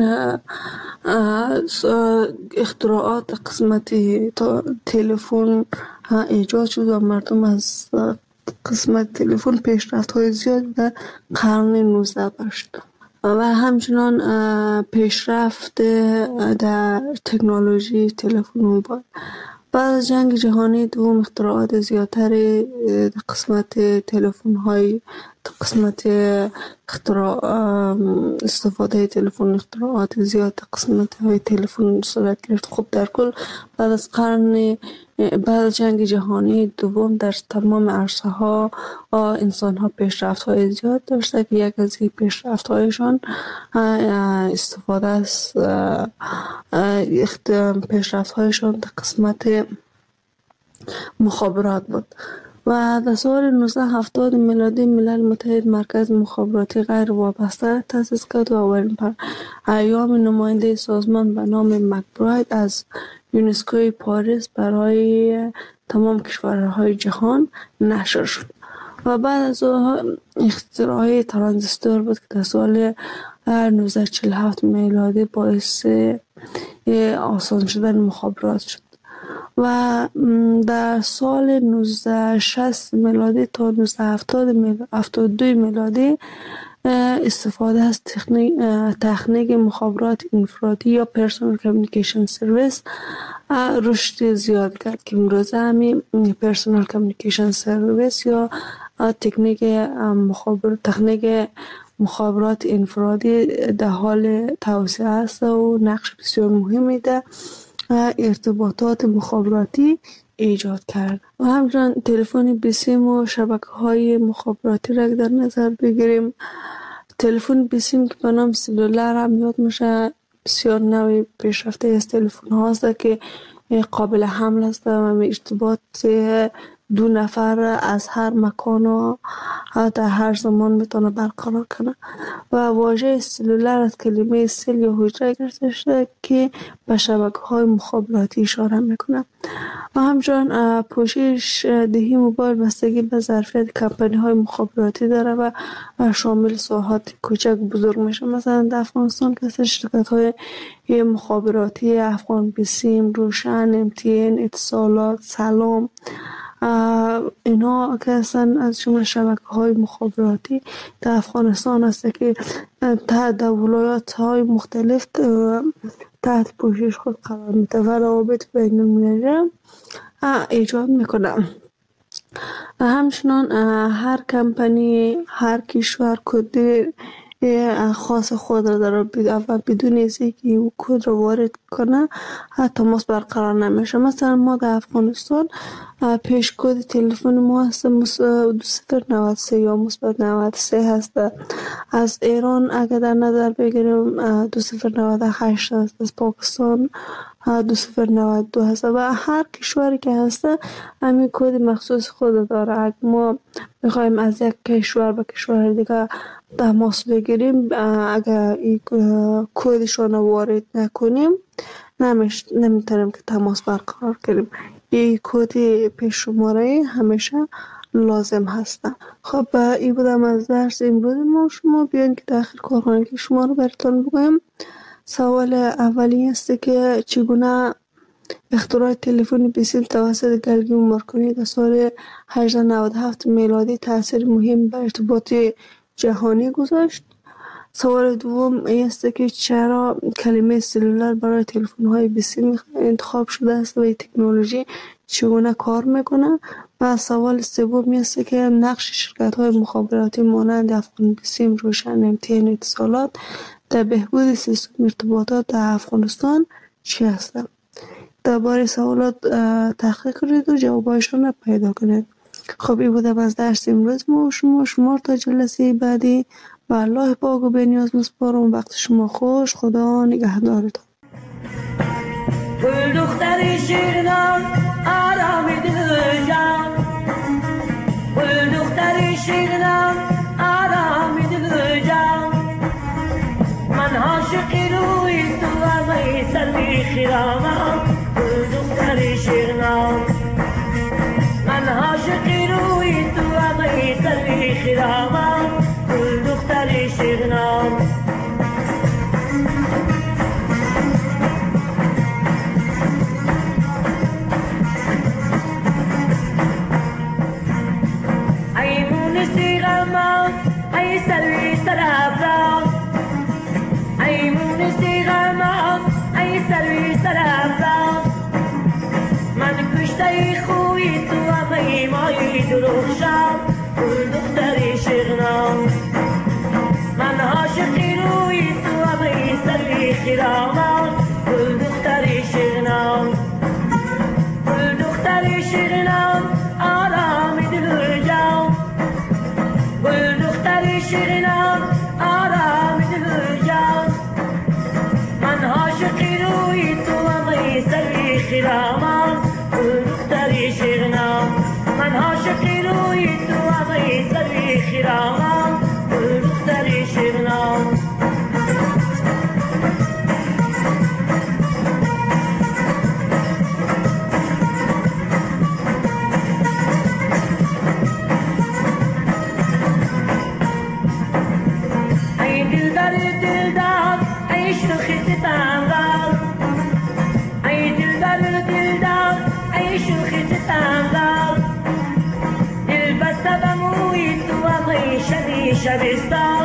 اختراعات قسمت تلفن ایجاد شد و مردم از قسمت تلفن پیشرفت های زیاد در قرن نوزدهم داشت. و همچنان پیشرفت در تکنولوژی تلفن موبایل. بعد از جنگ جهانی دوم اختراعات زیادتر قسمت تلفن های قسمت اختراع استفاده تلفن اختراعات زیاد قسمت های تلفن صورت گرفت. خب در کل بعد از قرن بعد از جنگ جهانی دوم در تمام عرصه ها انسان ها پیشرفت های زیاد داشته که یک از این پیشرفت هایشان استفاده از پیشرفت هایشان در قسمت مخابرات بود. و در سال نوزده هفتاد میلادی ملل متحد مرکز مخابراتی غیر وابسته تأسیس کرد و اولین پر ایام نماینده سازمان به نام مکبراید از یونسکوی پاریس برای تمام کشورهای جهان نشر شد. و بعد از اختراع ترانزیستور بود که در سال نوزده چهل و هفت میلادی باعث آسان شدن مخابرات شد. و در سال نوزده شصت میلادی تا نوزده هفتاد و دو میلادی استفاده از تکنیک تکنیک مخابرات انفرادی یا پرسونال کامیونیکیشن سرویس رشد زیاد کرد که امروزه همین پرسونال کامیونیکیشن سرویس یا تکنیک مخابرات تکنیک مخابرات انفرادی در حال توسعه است و نقش بسیار مهمی در ارتباطات مخابراتی ایجاد کرد. و همچنین تلفن بیسیم و شبکه‌های مخابراتی را در نظر بگیریم، تلفن بیسیم که به نام سلولر هم یاد میشه بسیار نوع پیشرفته از تلفن هاست که قابل حمل است و ارتباط دو نفر از هر مکان و در هر زمان میتونه برقرار کنه. و واژه سلولر از کلمه سل یا حجره گرفته شده که به شبکه‌های مخابراتی اشاره میکنه. و همچنین پوشش دهی موبایل بستگی به ظرفیت کمپانی‌های مخابراتی داره و شامل ساحات کوچک بزرگ میشه. مثلا در افغانستان که شرکت‌های مخابراتی افغان بیسیم، روشن، ام تی ان، اتصالات، سلام، اینا که هستن از جمله شبکه‌های مخابراتی در افغانستان هست که تحت ولایت‌های مختلف تحت پوشش خود قرار میده و روابط بین المللی ایجاد میکنه. همچنان هر کمپانی، هر کشور کد خاص خود را داره و بدون اینکه او کد را وارد کنه تماس برقرار نمیشه. مثلا ما در افغانستان پیش کد تلفن ما هست دو صفر نود و سه یا مثبت نود و سه هست. از ایران اگر در نظر بگیریم دو صفر نود و هشت هست. از پاکستان دو صفر نود و دو هست و هر کشوری که هست همین کد مخصوص خود داره. اگر ما بخوایم از یک کشور به کشور دیگه تماس بگیریم، اگر این کدشون رو وارد نکنیم نمیتونیم که تماس برقرار کنیم. این کد پیش شماره همیشه لازم هستن. خب این بودم از درس امروز ما. شما بیان که داخل کارخانه که شما رو براتون بگویم. سوال اولی است که چگونه اختراع تلفن بیسیم توسط گلگیو مارکونی در سال هجده نود و هفت میلادی تاثیر مهم به ارتباط جهانی گذاشت. سوال دوم است که چرا کلمه سلولر برای تلفن‌های بیسیم انتخاب شده است و این تکنولوژی چگونه کار میکنه. و سوال سوم است که نقش شرکت‌های مخابراتی مانند افغان بیسیم، روشن، ام تی ان، اتصالات در بهبود سیستم ارتباطات در افغانستان چی هستند؟ درباره سوالات تحقیق کنید و جوابایشان را پیدا کنید. خب این بوده از درس امروز ما شما شما تا جلسه بعدی و الله پاک و بی‌نیاز میسپارم. وقت شما خوش. خدا نگهدارتان. گل دختر شیرینان آرامی دل جان، گل دختر شیرینان آرامی دل جان، من عاشقی روی تو و میسر خیرامم. گل دختر شیرینان من عاشقی روی تو و میسر خیرامم. گل دختر شیرینان ای سروی سرابران، ای مونسی غمان، ای سروی سرابران، من کشته خوی تو و میمای دروخشم. گل دختر شیرینان من عاشقی روی تو و می سروی خیرامم. گل دختر شیرینان، گل دختر شیرینان آرامی دل جان، گل دختر شیرینان آرامی دل جان، من عاشقی روی تو و می سروی خیرامم. گل دختر شیرینان من عاشقی شبستان